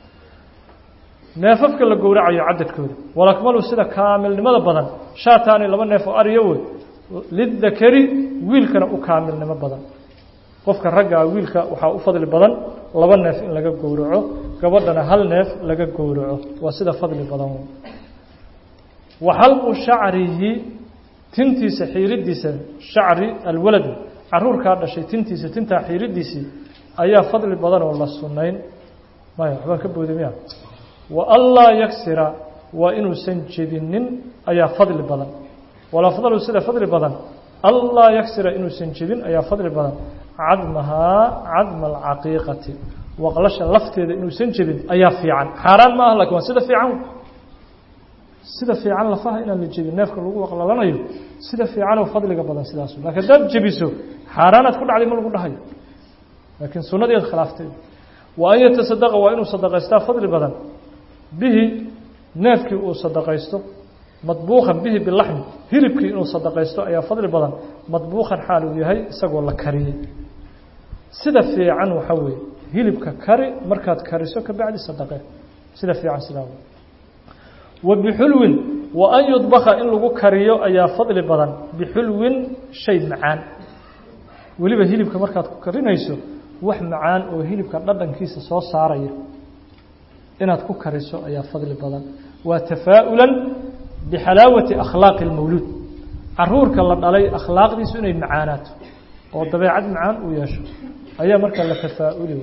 neefafka la gowracayo cadadkooda wala kamalu sida kaamilnimada badan shaataani laba neef oo ariyo way lidakari wiilkana u kaamilnimo badan qofka ragga wiilka waxa u fadli badan laba neef in laga gowraco gabadhana hal neef laga gowraco waa sida fadli badan وحلق شعره تنتيس حيرديس شعر الولد عرور كارد شيء تنتيس تنتا حيرديس أيها فضل بدن والله السنين ما يحبا كبو دميا والله يكسر وإنه سنجبين أيها فضل بدن ولا فضل سيدة فضل بدن الله يكسر إنه سنجبين أيها فضل بدن عدمها عدم العقيقة وقلش لفت إنه سنجبين أيها في عن حرام ما أهلك وسيدة في عن sida fiican lafaha inaan la jebin neefka lagu waqlalanayo sida fiican oo fadliga badan sidaas laakiin dad jebiso xaraanad ku dhacday ma lagu dhahayo laakiin sunnadii khilaaftay waa in tasaddaqa waa inuu sadaqaysto fadli badan bihi neefki uu sadaqaysto madbuuqan bihi bilahm hilibki inuu sadaqaysto ayaa fadli badan madbuuqan xaal uu yahay isagoo la kariyay sida fiican waxa weey hilibka kari markaad kariso ka bacdi sadaqay sida fiican sidaa وبحلو وأن يطبخ إن لغو كريو أيا فضل بدن بحلو شيء معان وليبا هيلب كمركات كرينيسو وح معان أو هيلب كردن كيس سو سارية إنها تكو كريسو أيا فضل بدن وتفاؤلا بحلاوة أخلاق المولود عرور كالله علي أخلاق دي سنة معانات وطبيعة معان وياشو أيا مركا لتفاؤلي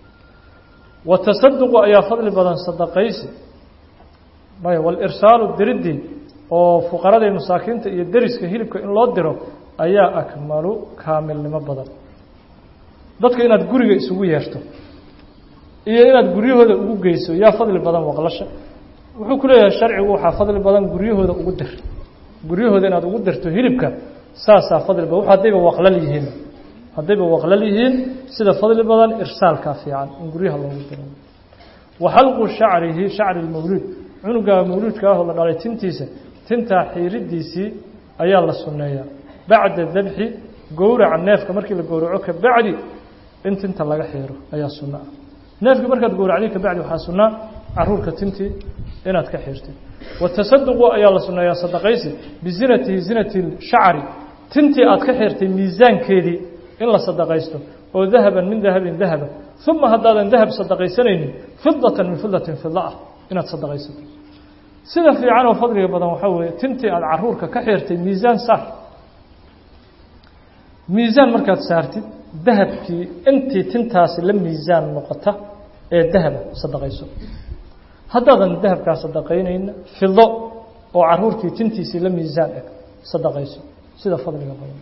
وتصدق أيا فضل بدن صدقيسي ماي والإرسال الدردي أو فقراء المساكين يدرس كهيلب كإن الله دره أيا أكمل كامل لما بدل ضدك إن تقولي سوي يشتو إيه إن تقولي هذا وجيسو يا فضل بدن وغلشة وحكي كله الشرع هو فضل بدن قولي هذا وقدر قولي هذا إن تقدر تهيلب ك ساسا فضل بدن وحدي بوقلليهن حدي بوقلليهن سيد فضل بدن إرسال كافي عن قولي الله وقدر وحلق شعره شعر المولود cunuga mawluudka ah oo la dhalay tintiisa tinta xiiridiisi ayaa la sunneeyaa bacda dabxi gowraca neefka markii la gowraco ka bacdi in tinta laga xiiro ayaa sunna ah neefka markaad gowracday ka bacdi waxa sunna caruurka tinti inaad ka xiirtid wa tasadduqu ayaa la sunneeyaa sadaqaysi bizinati zinati sha'ri tinti aad ka xiirtay miisaankeedii in la sadaqaysto oo dahaban min dahabin dahaba thumma hadadan dahab sadaqaysanaynin fidatan min fidatin fidah inaad sadaqaysato sida fiican oo fadliga badan waxa weeye tintii aad caruurka ka xirtay miisaan saar miisaan markaad saartid dahabkii intii tintaasi la miisaan noqota ee dahaba sadaqayso haddaadan dahabkaa sadaqaynayna fido oo caruurtii tintiisii la miisaan eg sadaqayso sida fadliga badan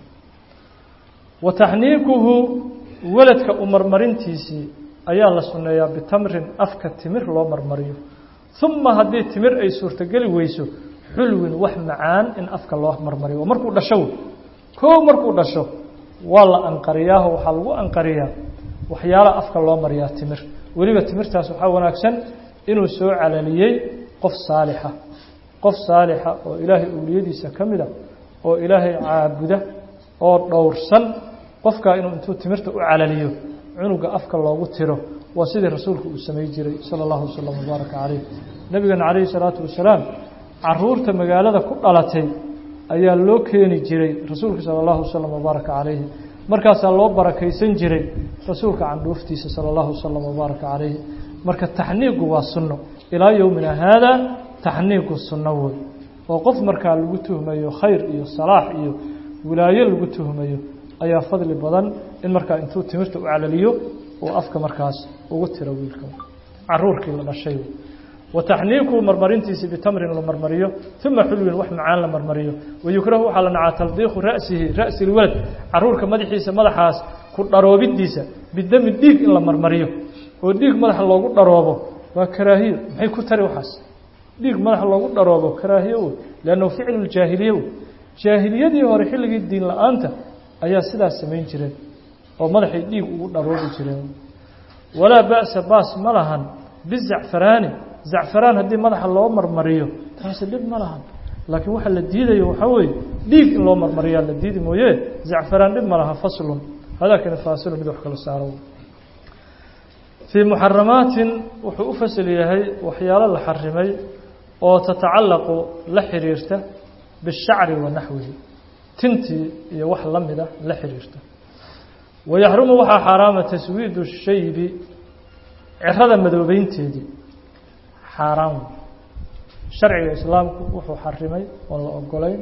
wa taxniikuhu waladka u marmarintiisii ayaa la sunneeyaa bitamrin afka timir loo marmariyo uma haddii timir ay suurtogeli weyso xulwin wax macaan in afka loo marmariyo oo markuu dhasho koo markuu dhasho waa la anqariyaaho waxaa lagu anqariyaa waxyaala afka loo mariyaa timir weliba timirtaas waxaa wanaagsan inuu soo calaliyey qof saalixa qof saalixa oo ilaahay awliyadiisa ka mid a oo ilaahay caabuda oo dhowrsan qofkaa inuu intuu timirta u calaliyo cunuga afka loogu tiro waa sidii rasuulku uu samay jiray sala allahu wasalam wabaaraka calayh nabigeena calayhi salaatu wasalaam caruurta magaalada ku dhalatay ayaa loo keeni jiray rasuulka sala allahu wasalam wabaaraka calayhi markaasaa loo barakaysan jiray rasuulka candhuuftiisa sala allahu wasalam wabaaraka calayhi marka taxniigu waa sunno ilaa yowmina haada taxniigu sunno wey oo qof markaa lagu tuhmayo khayr iyo salaax iyo wilaayo lagu tuhmayo ayaa fadli badan in markaa intuu timirta u calaliyo oo afka markaas ugu tiro wiilka caruurkii la dhashay wa taxniikuhu marmarintiisii bitamrin la marmariyo uma xulwin wax macaan la marmariyo wayukrahu waxaa la nacaa taldiiqu ra'sihi ra'si lwalad caruurka madaxiisa madaxaas ku dharoobidiisa bidami dhiig in la marmariyo oo dhiig madaxa loogu dharoobo waa karaahiyo maxay ku tari waxaas dhiig madaxa loogu dharoobo karaahiyo wey liannahu ficlu ljaahiliya wey jaahiliyadii hore xilligii diin la-aanta ayaa sidaas samayn jireen oo madaxay dhiig ugu dharoobi jireen walaa ba'sa baas ma lahan bizacfaraani zacfaraan haddii madaxa loo marmariyo taasi dhib ma lahan laakiin waxa la diidayo waxaa weeye dhiig in loo marmariyaa la diidi mooye zacfaraan dhib ma laha faslun hadaakana faasilun mid wax kala saaro fii muxaramaatin wuxuu u fasal yahay waxyaalo la xarimay oo tatacallaqu la xiriirta bishacri wa naxwihi tintii iyo wax la mida la xiriirta wayaxrumu waxaa xaaraama taswiidu shaybi cirada madoobeynteedii xaaraan sharciga islaamku wuxuu xarimay oon la ogolayn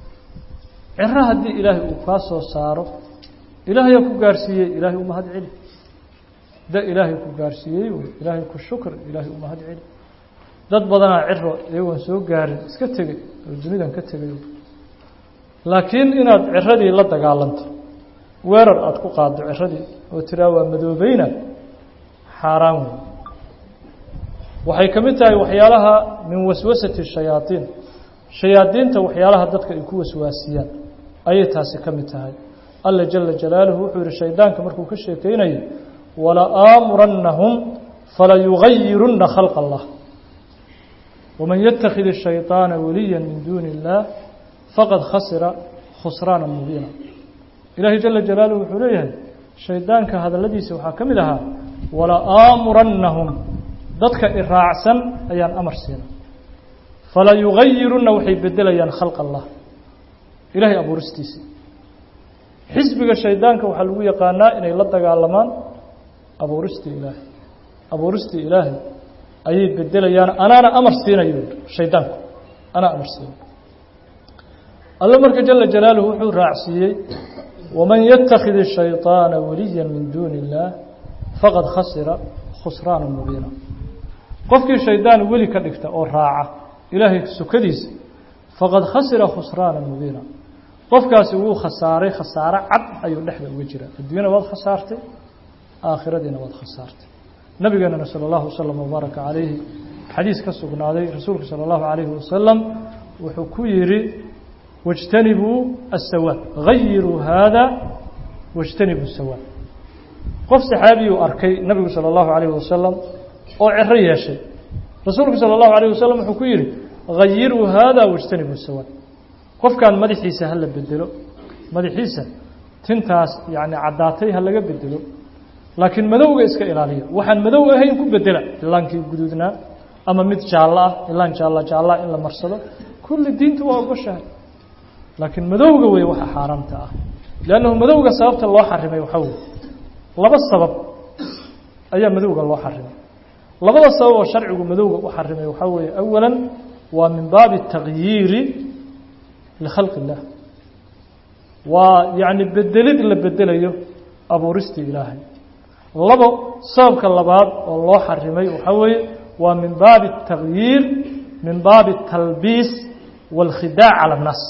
ciro haddii ilaahay uu kaa soo saaro ilaahayaa ku gaarsiiyey ilaahay u mahad celi da ilaahay ku gaarsiiyey ilaahay ku shukr ilaahay u mahad celi dad badanaa ciro iyagoon soo gaarin iska tegey oo dunidan ka tegay laakiin inaad ciradii la dagaalanto weerar aada ku qaado ciradii oo tiraa waa madoobeyna xaaraan wey waxay ka mid tahay waxyaalaha min waswasati shayaadiin shayaadiinta waxyaalaha dadka ay ku waswaasiyaan ayay taasi ka mid tahay alla jala jalaaluhu wuxuu yihi shaydaanka markuu ka sheekeynayo wala aamurannahum falayugayirunna khalqa allah waman yatakid الshayطaana waliya min duuni اllah faqad khasira khusraana mubiina ilaahay jala jalaaluhu wuxuu leeyahay shaydaanka hadalladiisa waxaa ka mid ahaa wala aamurannahum dadka iraacsan ayaan amar siina fala yugayirunna waxay bedelayaan khalq allah ilaahay abuuristiisii xisbiga shaydaanka waxaa lagu yaqaanaa inay la dagaalamaan abuuristii ilaahay abuuristii ilaahay ayay bedelayaan anaana amar siinayo shaydaanku anaa amar siina alla marka jala jalaaluhu wuxuu raacsiiyey waman yatakid الshayطaana waliya min duuni اllah faqad khasira khusraana mubiina qofkii shaydaan weli ka dhigta oo raaca ilaahay sukadiisa faqad khasira khusraana mubiina qofkaasi wuu khasaaray khasaaro cad ayuu dhexda uga jira adduunyana waad khasaartay aakhiradiina waad khasaartay nabigeenana sala allahu wasalam wabaaraka calayhi xadiis ka sugnaaday rasuulka sala allahu calayhi wasalam wuxuu ku yidhi wاjtanibuu aلsawaad gayiruu haada wاjtanibuu sawaad qof saxaabiyuu arkay nabigu salى اllahu عalayه wasalam oo ciro yeeshay rasuulku salى اllahu عalayه wasalam wuxuu ku yihi gayiruu haada wاjtanibuu sawaad qofkan madaxiisa ha la bedelo madaxiisa tintaas yani caddaatay ha laga bedelo laakiin madowga iska ilaaliya waxaan madow ahayn ku bedela ilaankii guduudnaa ama mid jaallo ah ilaan jaalla jaallaa in la marsado kulli diintu waa ogoshahay laakiin madowga wey waxa xaaraamta ah lannahu madowga sababta loo xarimay waxaa wey laba sabab ayaa madowga loo xarimay labada sabab oo sharcigu madowga u xarimay waxaa weeye awalan waa min baabi takyiiri likhalqi illah waa yacni bedelid la bedelayo abuuristi ilaahay labo sababka labaad oo loo xarimay waxa weeye waa min baab at-taghyir min baab at-talbis wal khidaac ala an-nas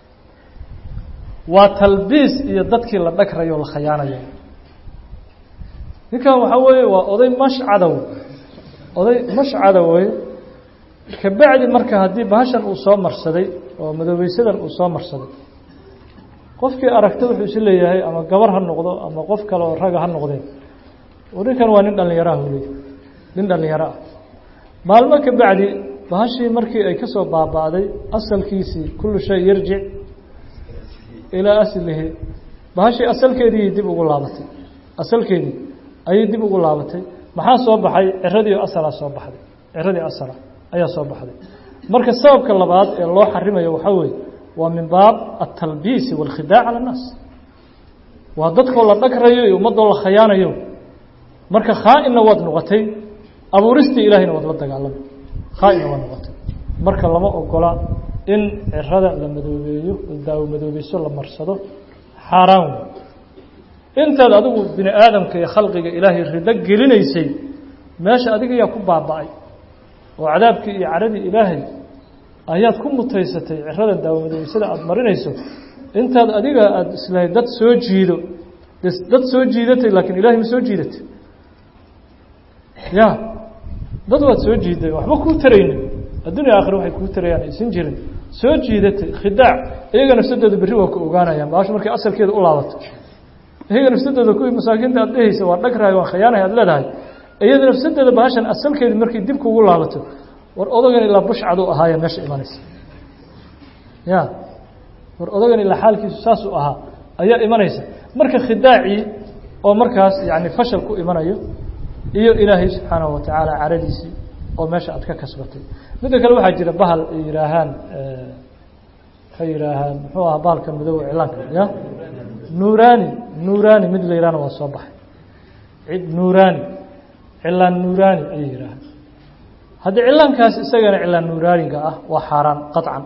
wa talbis iyo dadkii la dhagrayo la khiyaanayo ninkan waxa weeye waa oday mashcadaw oday mashcadaw ka bacdi marka hadii bahashan uu soo marsaday oo madoweysadan uu soo marsaday qofkii aragtay wuxuu is leeyahay ama gabar ha noqdo ama qof kale oo rag ha noqdeen warikan waa nin dhalinyaro ah weey nin dhalinyaro ah maalmo ka bacdi bahashii markii ay ka soo baabaaday asalkiisii kullu shay yarji ila aslihi bahashii asalkeedii dib ugu laabatay asalkeedii ay dib ugu laabatay maxaa soo baxay ciradii asala soo baxday ciradii asala ayaa soo baxday marka sababka labaad ee loo xarimayo waxa weeye waa min baab at-talbis wal khidaac ala nas waa dadka la dhagrayo iyo ummadda la khiyaanayo marka khaa'ina wad noqotay abuuristi ilaahina wad la dagaalamay khaa'ina wad noqotay marka lama ogola in cirada la madoobeeyo daawo madoobeeso la marsado xaraan intaad adigu bini aadamka iyo khalqiga ilaahay rida gelinaysay meesha adiga yaa ku baaba'ay oo cadaabkii iyo caradii ilaahay ayaad ku mutaysatay cirada daawo madoobeysada aad marinayso intaad adiga aad islaahay dad soo jiido dad soo jiidatay laakiin ilaahay ma soo jiidatay ya dad waad soo jiiday waxba ku taraynin adduunka aakhir waxay ku tarayaan isin jirin soo jiidatay khidaac iyagana nafsadooda bari waa ku ogaanayaan baash markay asalkeeda u laabato iyagana nafsadooda ku masaakiinta aad dhehaysa waa dhagraay waa khiyaanay aad leedahay iyadana nafsadooda baashan asalkeeda markay dib kugu laabato war odagan ilaa bushcad u ahaaya meesha imanaysa ya war odagan ilaa xaalkiisu saas u ahaa ayaa imanaysa marka khidaaci oo markaas yaani fashal ku imanayo iyo ilaahay subhanahu wa ta'ala caradiisi oo meesha aad ka kasbatay mid kale waxa jira bahal yiraahan ee khayrahan muxuu ah bahalka madow cilaanka ya nuurani nuurani mid la yiraahdo waa soo baxay cid nuurani cilaan nuurani ay yiraahan hadda cilaankaas isagana cilaan nuuraniga ah waa xaraan qadcan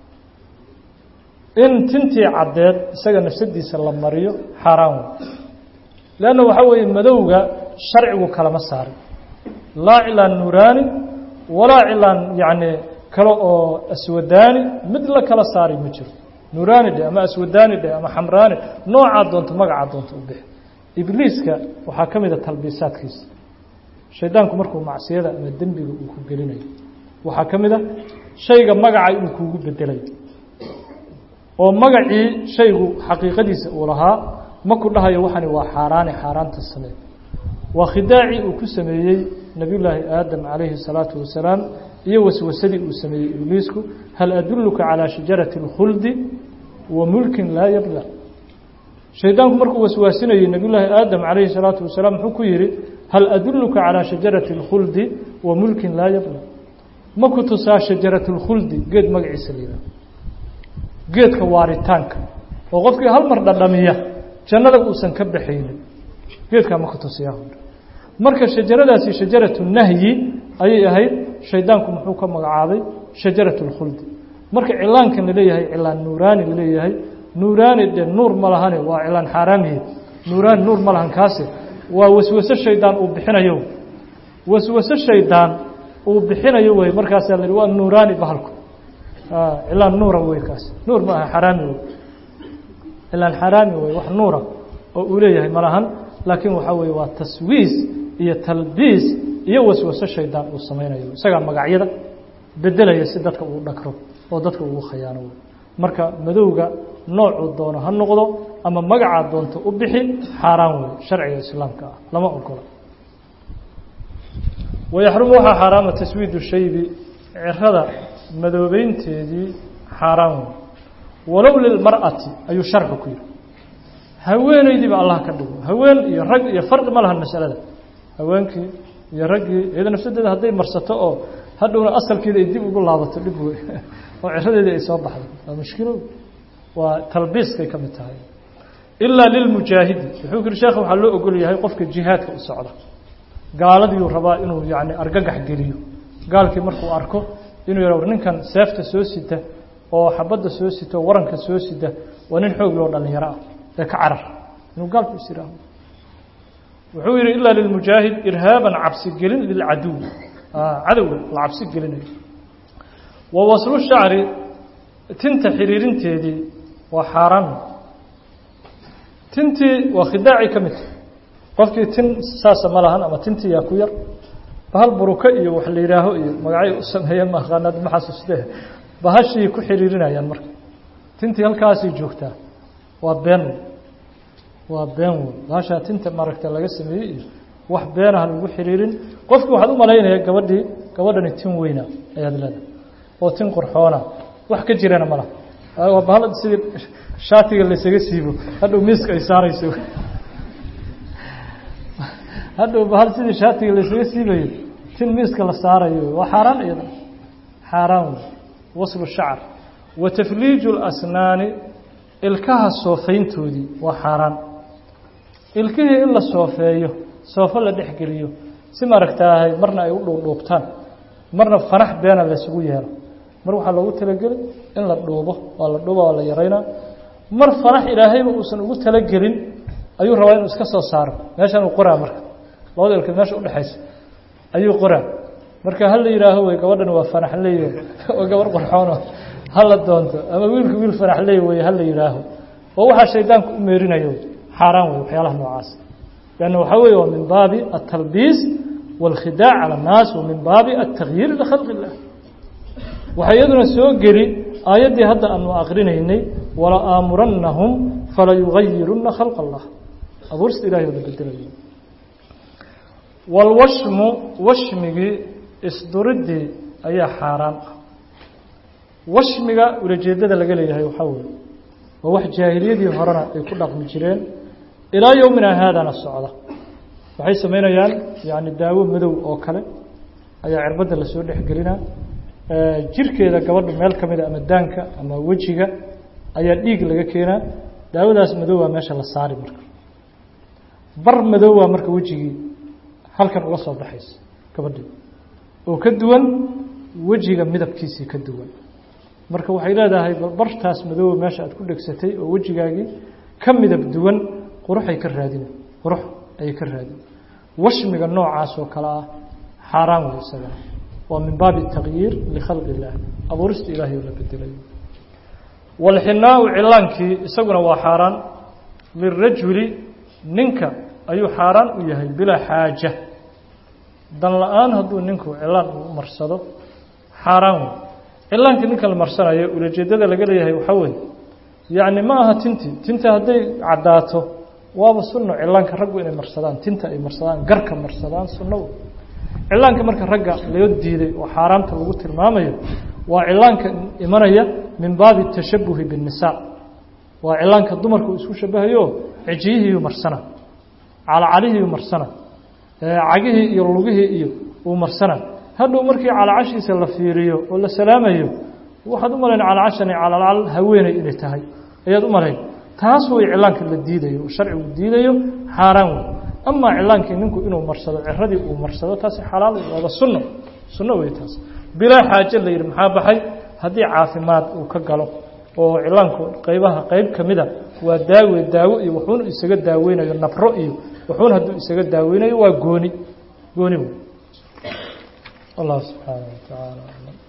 in tintii cadeed isaga nafsadiisa la mariyo xaraan laana waxa weeye madowga sharcigu kala ma saarin la cilaan nuurani wala cilaan yaani kala oo aswadaani mid la kala saari ma jiro nuurani ama aswadaani ama xamraani nooca doonto magaca doonto u bixi ibliiska waxa kamid ah talbiisaadkiisa shaydaanku markuu macsiyada ama dambiga uu ku gelinayo waxa kamid ah shayga magaca uu kugu bedelay oo magacii shaygu xaqiiqadiisa uu lahaa ma ku dhahayo waxani waa xaaraani xaaraanta sameey waa khidaaci uu ku sameeyay nabiyullaahi aadam calayhi salaatu wasalaam iyo waswasadii uu sameeyay ibliisku hal adulluka ala shajarati al-khuld wa mulkin la yabla shaydaanku markuu waswaasinayay nabiyullaahi aadam calayhi salaatu wasalaam wuxuu ku yiri hal adulluka ala shajarati al-khuld wa mulkin la yabla ma ku tusaa shajaratu al-khuld geed magaciisa leeyahay geedka waaritaanka oo qofkii hal mar dhadhamiya jannada uusan ka baxaynin geedka ma ku tusiyaa marka shajaradaasi shajaratu nahyi ayay ahayd shaydaanku muxuu ka magacaabay shajaratu al-khuld marka cilaanka la leeyahay cilaan nuurani la leeyahay nuurani de nuur ma lahan waa cilaan xaraami nuurani nuur ma lahan kaasi waa waswasa shaydaan uu bixinayo waswasa shaydaan uu bixinayo way markaas la waa nuurani bahalku ah cilaan nuura way kaas nuur ma aha xaraami cilaan xaraami way wax nuura oo uu leeyahay ma lahan laakiin waxa weeye waa taswiis iyo talbiis iyo waswasa shaydaan uu sameeyo isaga magacyada bedelaya si dadka uu dhakro oo dadka uu khiyaano marka madowga nooc doono ha noqdo ama magaca doonto u bixi xaraan weey sharciga islaamka lama ogola ويحرم وحا حرام تسويد الشيب عرضا مدوبينتيدي حرام ولو للمرأة أي شرح كير هوينيدي با الله كدغو هوين iyo rag iyo farq ma laha mas'alada haweenkii iyo ragii iyada nafsadeeda haday marsato oo hadhowna asalkeeda ay dib ugu laabato dib oo ciradeeda ay soo baxdo waa mushkilo waa talbiiskay ka mid tahay illa lil mujahid wuxuu kiri sheekhu waxa loo ogol yahay qofka jihaadka u socda gaaladii rabaa inuu yaani argagax geliyo gaalkii markuu arko inuu yaro ninkan seefta soo sita oo xabada soo sita waranka soo sita waa nin xoog loo dhalinyaro ee ka carar inuu gaalku isiraaho وحوير إلا للمجاهد إرهابا عبس الجلين للعدو آه عدو العبس الجلين ووصل الشعر تنت حريرين تيدي وحرام تنتي وخداعي كمت قفك تن ساسة ملهن أما تنتي يا كوير بهال بروكي وحلي راهو مقعي أسم هي ما خانات محسوس ده بهالشيء كحريرنا يا مر تنتي هالكاسي جوكتا وبين وبين هاشا تنت مركت لا جسمي wax beenahan ugu xiriirin qofku waxa uu maleeyahay gabadhii gabadhan tin weyna ayaad leedahay oo tin qurxoona wax ka jirana malaha waa bahal sidii shaatiga la isaga siibo hadhow miiska ay saarayso hadhow bahal sidii shaatiga la isaga siibayo tin miiska la saarayo waa xaraan iyada xaraan waslu sha'r wa tafliij al-asnaan ilkaha soofeyntoodii waa xaraan ilkihii in la soofeeyo soofa la dhexgeliyo si maragtaahay marna ay u dhuubtaan marna farax beena la isugu yeelo mar waxa loogu talagalay in la dhuubo oo la dhuubo oo la yareeyna mar farax ilaahayba uusan ugu talagalin ayuu rabaa inuu iska soo saaro meeshan uu qoraa marka labada ilka meesha u dhaxaysa ayuu qoraa marka hal yiraaho way gabadhan waa farax leeyahay oo gabar qurxoon hal la doonto ama wiilku wiil farax leeyahay hal yiraaho oo waxa shaydaanku u meerinayo xaraan way waxyaalaha noocaas لأنه حوي من باب التلبيس والخداع على الناس ومن باب التغيير لخلق الله وحيدنا سوغري آياتي هذا أن أغرينيني ولا آمرنهم فلا يغيرن خلق الله أبورس إلهي وبدل والوشم وشمي إصدردي أي حرام وشمي ورجيدة لقليها يحول وواحد جاهلية هرنا يكون رقم جيرين إلى يومنا هذا الصعدة waxay sameynayaan yaani daawo madow oo kale ayaa cirbada la soo dhexgelina ee jirkeeda gabadha meel kamid ah ama daanka ama wajiga ayaa dhiig laga keenaa daawadaas madow waa meesha la saari marka bar madow waa marka wajigi halkan uga soo baxaysa gabadha oo ka duwan wajiga midabkiisa ka duwan marka waxay leedahay bartaas madow meesha aad ku dhagsatay oo wajigaagi ka midab duwan quruxay ka raadina qurux ay ka raadin washmiga noocaas oo kala ah xaraan way isaga waa min baab tagyiir li khalq illah abuurista ilaahi la bedelay wal hinaa cilaanki isaguna waa xaraan lirajuli ninka ayuu xaraan u yahay bila haaja dan la'aan haduu ninku cilaan u marsado xaraan cilaanki ninka la marsanayo ulajeedada laga leeyahay waxa weey yaani ma aha tinti tinta haday cadaato waaba sunno cilaanka raggu inay marsadaan tinta ay marsadaan garka marsadaan sunno cilaanka marka ragga loo diiday oo xaraamta lagu tilmaamayo waa cilaanka imanaya min baabi tashabbuh bin nisaa waa cilaanka dumarku isku shabahayo cijiyihi marsana ala alihi marsana cagihi iyo lugihi iyo uu marsana hadhow markii ala cashiisa la fiiriyo oo la salaamayo waxaad u malayn ala cashani ala al haweenay inay tahay ayaad u malayn taas way cilaanka la diidayo sharcigu diidayo xaraan ama cilaanka ninku inuu marsado ciradii uu marsado taas xalaal waa sunno sunno way taas bila haaje la yiri maxaa baxay hadii caafimaad uu ka galo oo cilaanku qaybaha qayb kamida waa daawo daawo iyo wuxuu isaga daaweynayo nafro iyo wuxuu haduu isaga daaweynayo waa gooni gooni Allah subhanahu wa ta'ala